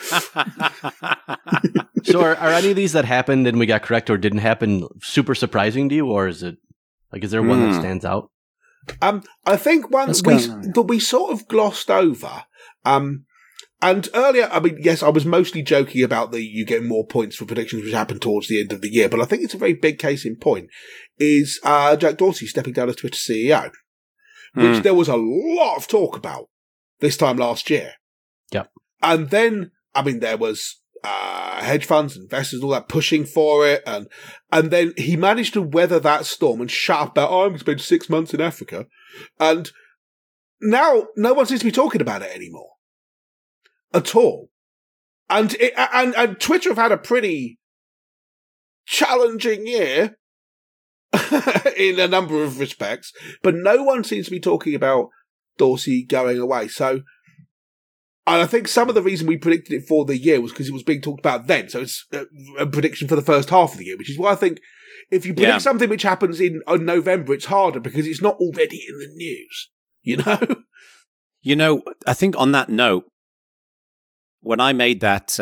So are any of these that happened and we got correct or didn't happen super surprising to you? Or is there one that stands out? I think one that we sort of glossed over. And earlier, I mean, yes, I was mostly joking about you get more points for predictions which happen towards the end of the year, but I think it's a very big case in point is Jack Dorsey stepping down as Twitter CEO, which there was a lot of talk about this time last year. Yep. And then, I mean, there was hedge funds, investors, all that pushing for it, and then he managed to weather that storm and shut up about, I'm going to spend 6 months in Africa, and now no one seems to be talking about it anymore at all. And and Twitter have had a pretty challenging year in a number of respects, but no one seems to be talking about Dorsey going away. So. And I think some of the reason we predicted it for the year was because it was being talked about then. So it's a prediction for the first half of the year, which is why I think if you predict something which happens in November, it's harder because it's not already in the news, you know? You know, I think on that note, when I made that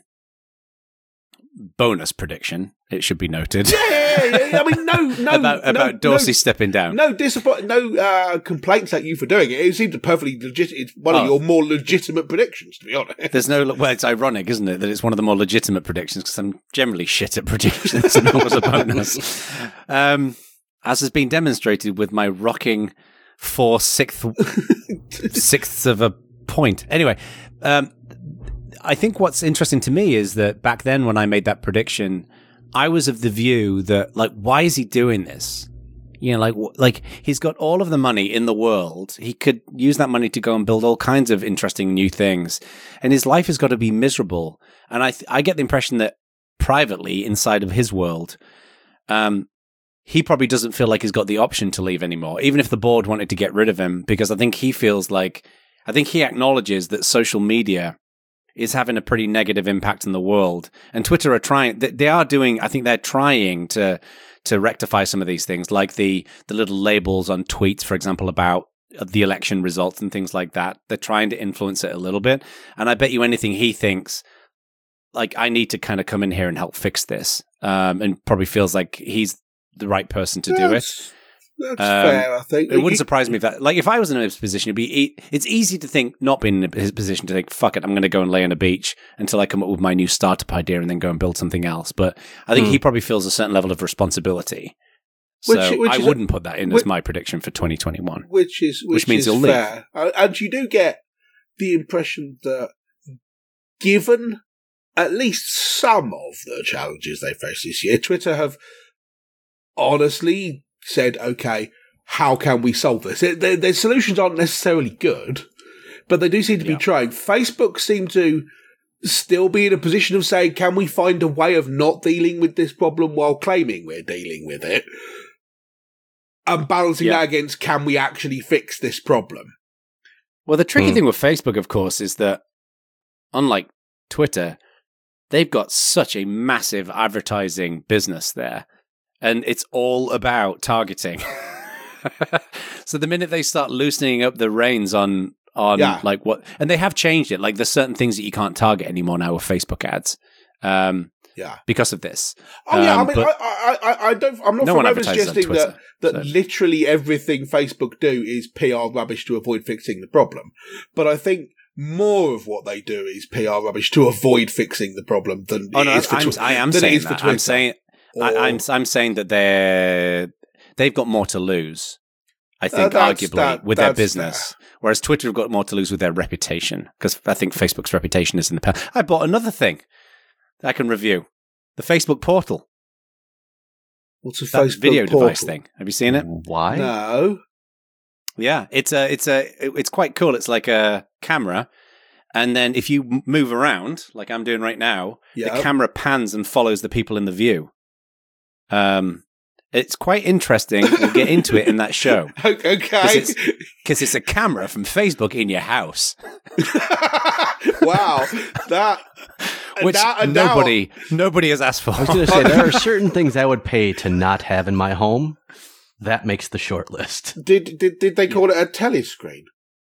bonus prediction, it should be noted. Yeah. I mean, no, about Dorsey stepping down. No complaints at you for doing it. It seems a perfectly legit. It's one of your more legitimate predictions, to be honest. There's no. Well, it's ironic, isn't it, that it's one of the more legitimate predictions because I'm generally shit at predictions, and that was a bonus. As has been demonstrated with my rocking 4/6 of a point. Anyway, I think what's interesting to me is that back then when I made that prediction, I was of the view that, like, why is he doing this? You know, like he's got all of the money in the world. He could use that money to go and build all kinds of interesting new things. And his life has got to be miserable. And I get the impression that privately inside of his world, he probably doesn't feel like he's got the option to leave anymore, even if the board wanted to get rid of him, because I think he acknowledges that social media is having a pretty negative impact in the world. And Twitter are trying, I think they're trying to rectify some of these things, like the little labels on tweets, for example, about the election results and things like that. They're trying to influence it a little bit. And I bet you anything he thinks, like, I need to kind of come in here and help fix this. And probably feels like he's the right person to do it. That's fair, I think. It wouldn't surprise me if I was in his position, it's easy to think, not being in his position, to think, fuck it, I'm going to go and lay on a beach until I come up with my new startup idea and then go and build something else. But I think he probably feels a certain level of responsibility. So I wouldn't put that in as my prediction for 2021. Which means he'll fair. Leave. And you do get the impression that given at least some of the challenges they face this year, Twitter have honestly said, okay, how can we solve this? Their solutions aren't necessarily good, but they do seem to be trying. Facebook seem to still be in a position of saying, can we find a way of not dealing with this problem while claiming we're dealing with it? And balancing that against, can we actually fix this problem? Well, the tricky thing with Facebook, of course, is that unlike Twitter, they've got such a massive advertising business there. And it's all about targeting. So the minute they start loosening up the reins on like what, and they have changed it. Like there's certain things that you can't target anymore now with Facebook ads. Because of this. Oh yeah, I mean, I'm not forever suggesting that literally everything Facebook do is PR rubbish to avoid fixing the problem. But I think more of what they do is PR rubbish to avoid fixing the problem than it is for Twitter. I am saying that. I'm saying that they've got more to lose, I think, arguably, with their business. Fair. Whereas Twitter have got more to lose with their reputation, because I think Facebook's reputation is in the past. I bought another thing that I can review. The Facebook portal. What's a Facebook video portal? Device thing? Have you seen it? Why? No. Yeah, it's quite cool. It's like a camera. And then if you move around, like I'm doing right now, the camera pans and follows the people in the view. It's quite interesting. We'll get into it in that show. Okay. Because it's a camera from Facebook in your house. Wow. Which nobody has asked for. I was going to say, there are certain things I would pay to not have in my home. That makes the short list. Did they call it a telescreen?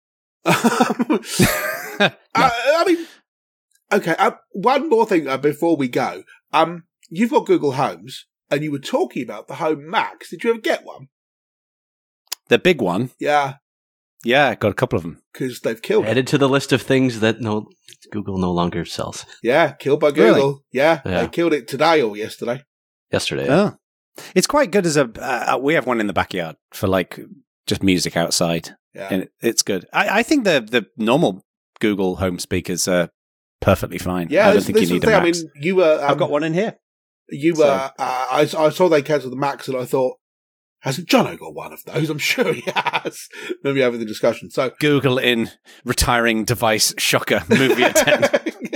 I mean, okay. One more thing before we go. You've got Google Homes, and you were talking about the Home Max. Did you ever get one? The big one? Yeah. Yeah, got a couple of them. because they've killed it. Added to the list of things that Google no longer sells. Yeah, killed by Google. Really? Yeah, Yeah. they killed it today or yesterday. Yesterday. Oh. It's quite good as we have one in the backyard for like just music outside. Yeah. And it's good. I think the normal Google Home speakers are perfectly fine. Yeah, I don't think you need a thing. Max. I mean, you were. I've got one in here. You were. I saw they cancelled the Max, and I thought, hasn't Jono got one of those? I'm sure he has. Then we having the discussion. So Google in retiring device shocker movie attend.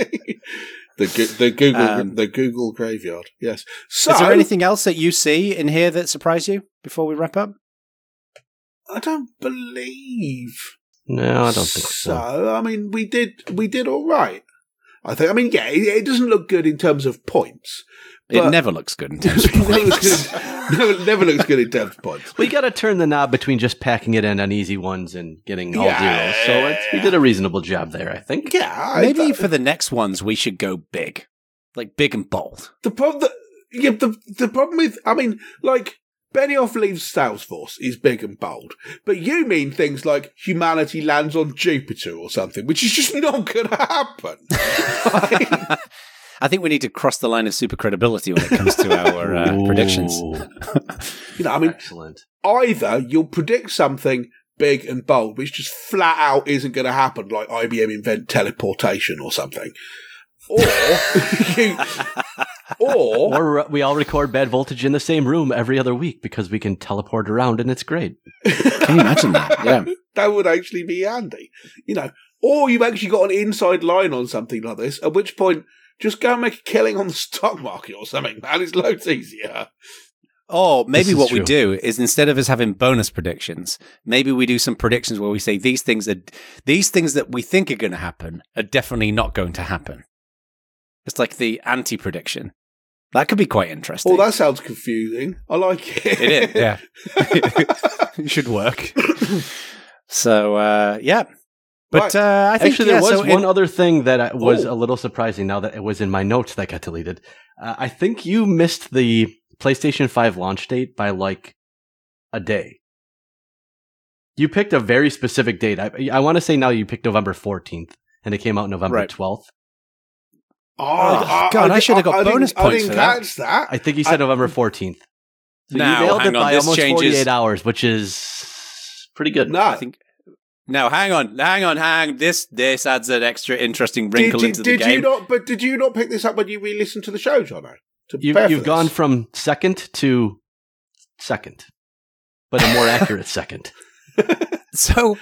the Google graveyard. Yes. So Is there anything else that you see in here that surprised you before we wrap up? I don't believe. No, I don't think so. I mean, we did all right. I think. I mean, yeah, it doesn't look good in terms of points. It But- never looks good in terms of It never looks points. good. Never looks good in terms of points. We got to turn the knob between just packing it in on easy ones and getting all Yeah. zeros. So we did a reasonable job there, I think. Yeah, Maybe for the next ones, we should go big. Like big and bold. the problem. The problem with, I mean, like Benioff leaves Salesforce is big and bold, but you mean things like humanity lands on Jupiter or something, which is just not going to happen. Like, I think we need to cross the line of super credibility when it comes to our predictions. you know, I mean, Excellent. either you'll predict something big and bold, which just flat out isn't going to happen, like IBM invent teleportation or something, or Or we all record Bad Voltage in the same room every other week because we can teleport around and it's great. Can you imagine that? Yeah. that would actually be handy, you know. Or you've actually got an inside line on something like this, at which point just go and make a killing on the stock market or something, man. It's loads easier. Or maybe This is what we true. do is instead of us having bonus predictions, maybe we do some predictions where we say these things that we think are going to happen are definitely not going to happen. It's like the anti-prediction. That could be quite interesting. Oh, that sounds confusing. I like it. It is, yeah. It should work. So, yeah. But I think Actually, there was so one other thing that was Oh. a little surprising now that it was in my notes that got deleted. I think you missed the PlayStation 5 launch date by like a day. You picked a very specific date. I want to say now you picked November 14th, and it came out November Right. 12th. Oh, God, I should have got bonus points I didn't for that. catch that. I think you said November 14th. So Now, you nailed hang it on, by this almost changes- 48 hours, which is pretty good. No, I think. Now, hang on. This adds an extra interesting wrinkle into the did game. you not? But did you not pick this up when you re-listened to the show, Jono? To prepare for You've this? gone from second to second, but a more accurate second. So,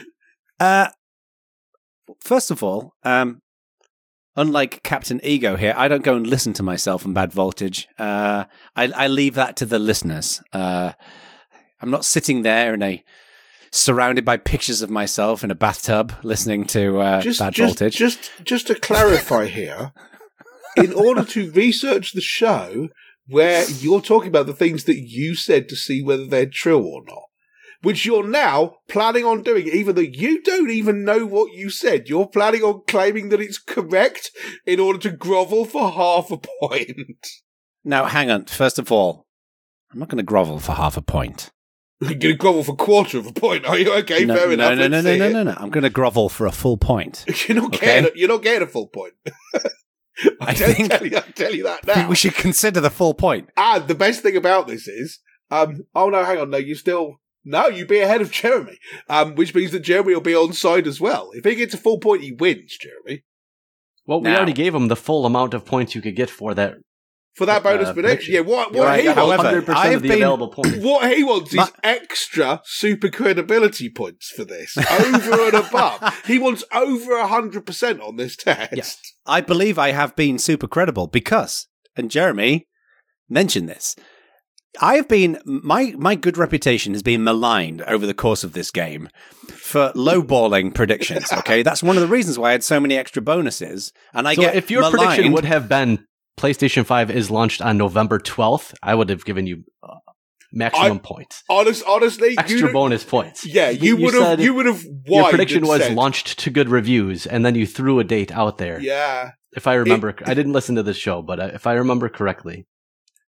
first of all, unlike Captain Ego here, I don't go and listen to myself in Bad Voltage. I leave that to the listeners. I'm not sitting there surrounded by pictures of myself in a bathtub listening to Bad Voltage. Just to clarify here, in order to research the show where you're talking about the things that you said to see whether they're true or not, which you're now planning on doing, even though you don't even know what you said. You're planning on claiming that it's correct in order to grovel for half a point. Now, hang on. First of all, I'm not going to grovel for half a point. You're going to grovel for quarter of a point, are you? Okay, fair enough. No. let's see it. I'm going to grovel for a full point. You're not getting a full point. I think- tell you that I think now. we should consider the full point. And the best thing about this is, oh no, hang on, no, you'd be ahead of Jeremy, which means that Jeremy will be on side as well. If he gets a full point, he wins, Jeremy. Well, we Now- already gave him the full amount of points you could get for that. For that bonus prediction. Yeah, what Right, he however, wants, 100% I've of the been- available points. what he wants is extra super credibility points for this, over and above. He wants over 100% on this test. Yes. I believe I have been super credible because, and Jeremy mentioned this, I have been, my good reputation has been maligned over the course of this game for lowballing predictions, okay? That's one of the reasons why I had so many extra bonuses. And I So get if your maligned. prediction would have been PlayStation 5 is launched on November 12th, I would have given you maximum points. Honestly, Extra bonus points. Yeah, you would said have. Your prediction was launched to good reviews, and then you threw a date out there. Yeah. If I remember, I didn't listen to this show, but if I remember correctly.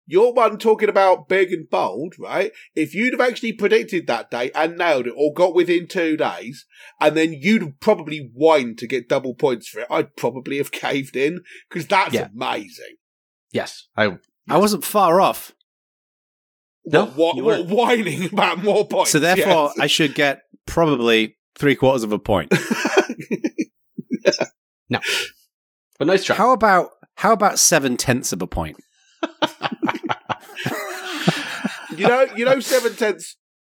your one talking about big and bold, right? If you'd have actually predicted that date and nailed it or got within 2 days, and then you'd have probably whined to get double points for it, I'd probably have caved in, because that's amazing. Yes. I wasn't far off. No, what whining about more points? So therefore, I should get probably 3/4 of a point. No. But nice try. How about 7/10 of a point? You know 7/10.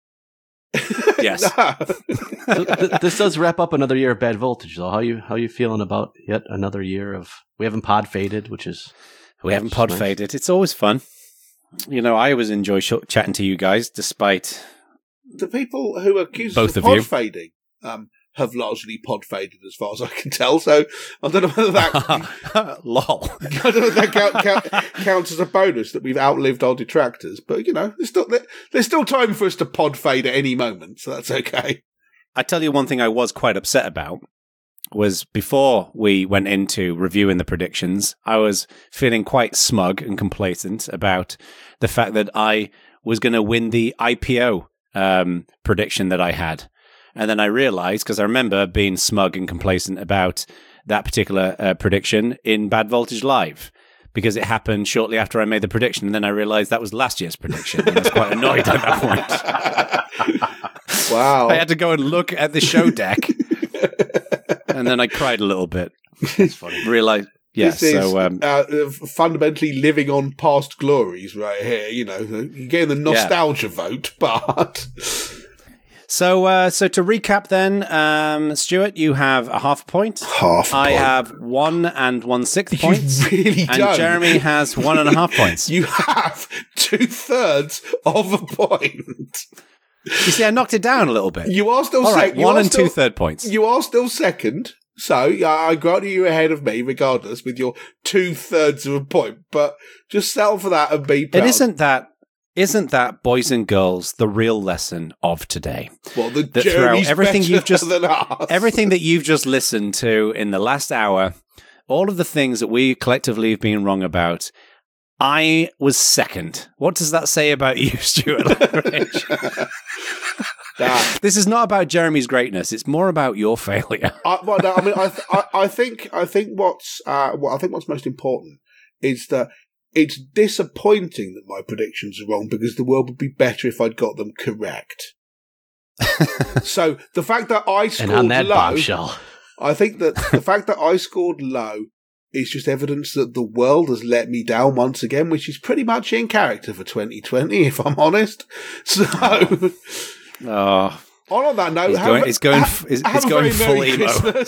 Yes. So this does wrap up another year of Bad Voltage, though. How you feeling about yet another year of? We haven't pod faded, we haven't pod faded. It's always fun. I always enjoy chatting to you guys, despite the people who accuse both us of of you pod fading. Have largely pod faded as far as I can tell. So I don't know whether that lol. I don't know if that counts as a bonus that we've outlived our detractors. But there's still time for us to pod fade at any moment, so that's okay. I tell you one thing I was quite upset about was before we went into reviewing the predictions, I was feeling quite smug and complacent about the fact that I was going to win the IPO prediction that I had. And then I realized, because I remember being smug and complacent about that particular prediction in Bad Voltage Live, because it happened shortly after I made the prediction. And then I realized that was last year's prediction. And I was quite annoyed at that point. Wow. I had to go and look at the show deck. And then I cried a little bit. It's funny. Realized. Yes, this is fundamentally living on past glories right here. You're getting the nostalgia vote, but... So to recap then, Stuart, you have a half point. I have 1 1/6 points. You really and don't. Jeremy has 1.5 points. You have 2/3 of a point. You see, I knocked it down a little bit. You are still all right. second. 1 2/3 points. You are still second. So I grant you ahead of me, regardless, with your 2/3 of a point. But just settle for that and be proud. And isn't that, boys and girls, the real lesson of today? Well, that throughout everything than us. Everything that you've just listened to in the last hour, all of the things that we collectively have been wrong about, I was second. What does that say about you, Stuart? This is not about Jeremy's greatness. It's more about your failure. I think what's most important is that it's disappointing that my predictions are wrong, because the world would be better if I'd got them correct. So the fact that I scored and on that low, bombshell, I think that the fact that I scored low is just evidence that the world has let me down once again, which is pretty much in character for 2020, if I'm honest. So, on that note, it's going full emo.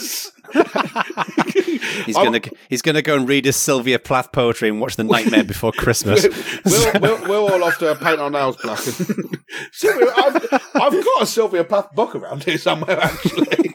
He's going to go and read his Sylvia Plath poetry and watch The Nightmare Before Christmas. We're all off to paint our nails black. Sylvia, I've got a Sylvia Plath book around here somewhere, actually.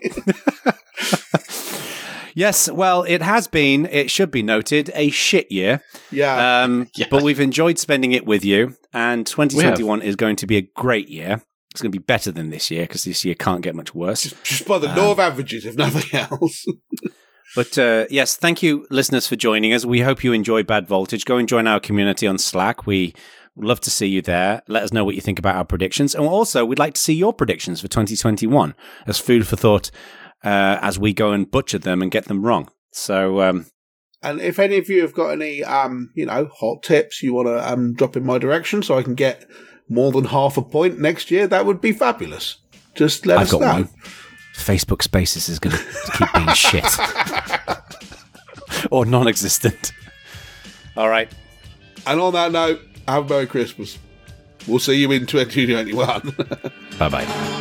Yes, well, it should be noted, a shit year. Yeah. But we've enjoyed spending it with you, and 2021 is going to be a great year. It's going to be better than this year, because this year can't get much worse. Just by the law of averages, if nothing else. But yes, thank you, listeners, for joining us. We hope you enjoy Bad Voltage. Go and join our community on Slack. We love to see you there. Let us know what you think about our predictions. And also, we'd like to see your predictions for 2021 as food for thought, as we go and butcher them and get them wrong. So, and if any of you have got any, hot tips you want to drop in my direction, so I can get more than half a point next year, that would be fabulous. Just let us know. I've got one. Facebook Spaces is going to keep being shit or non-existent. All right. And on that note, have a Merry Christmas. We'll see you in 2021. Bye-bye.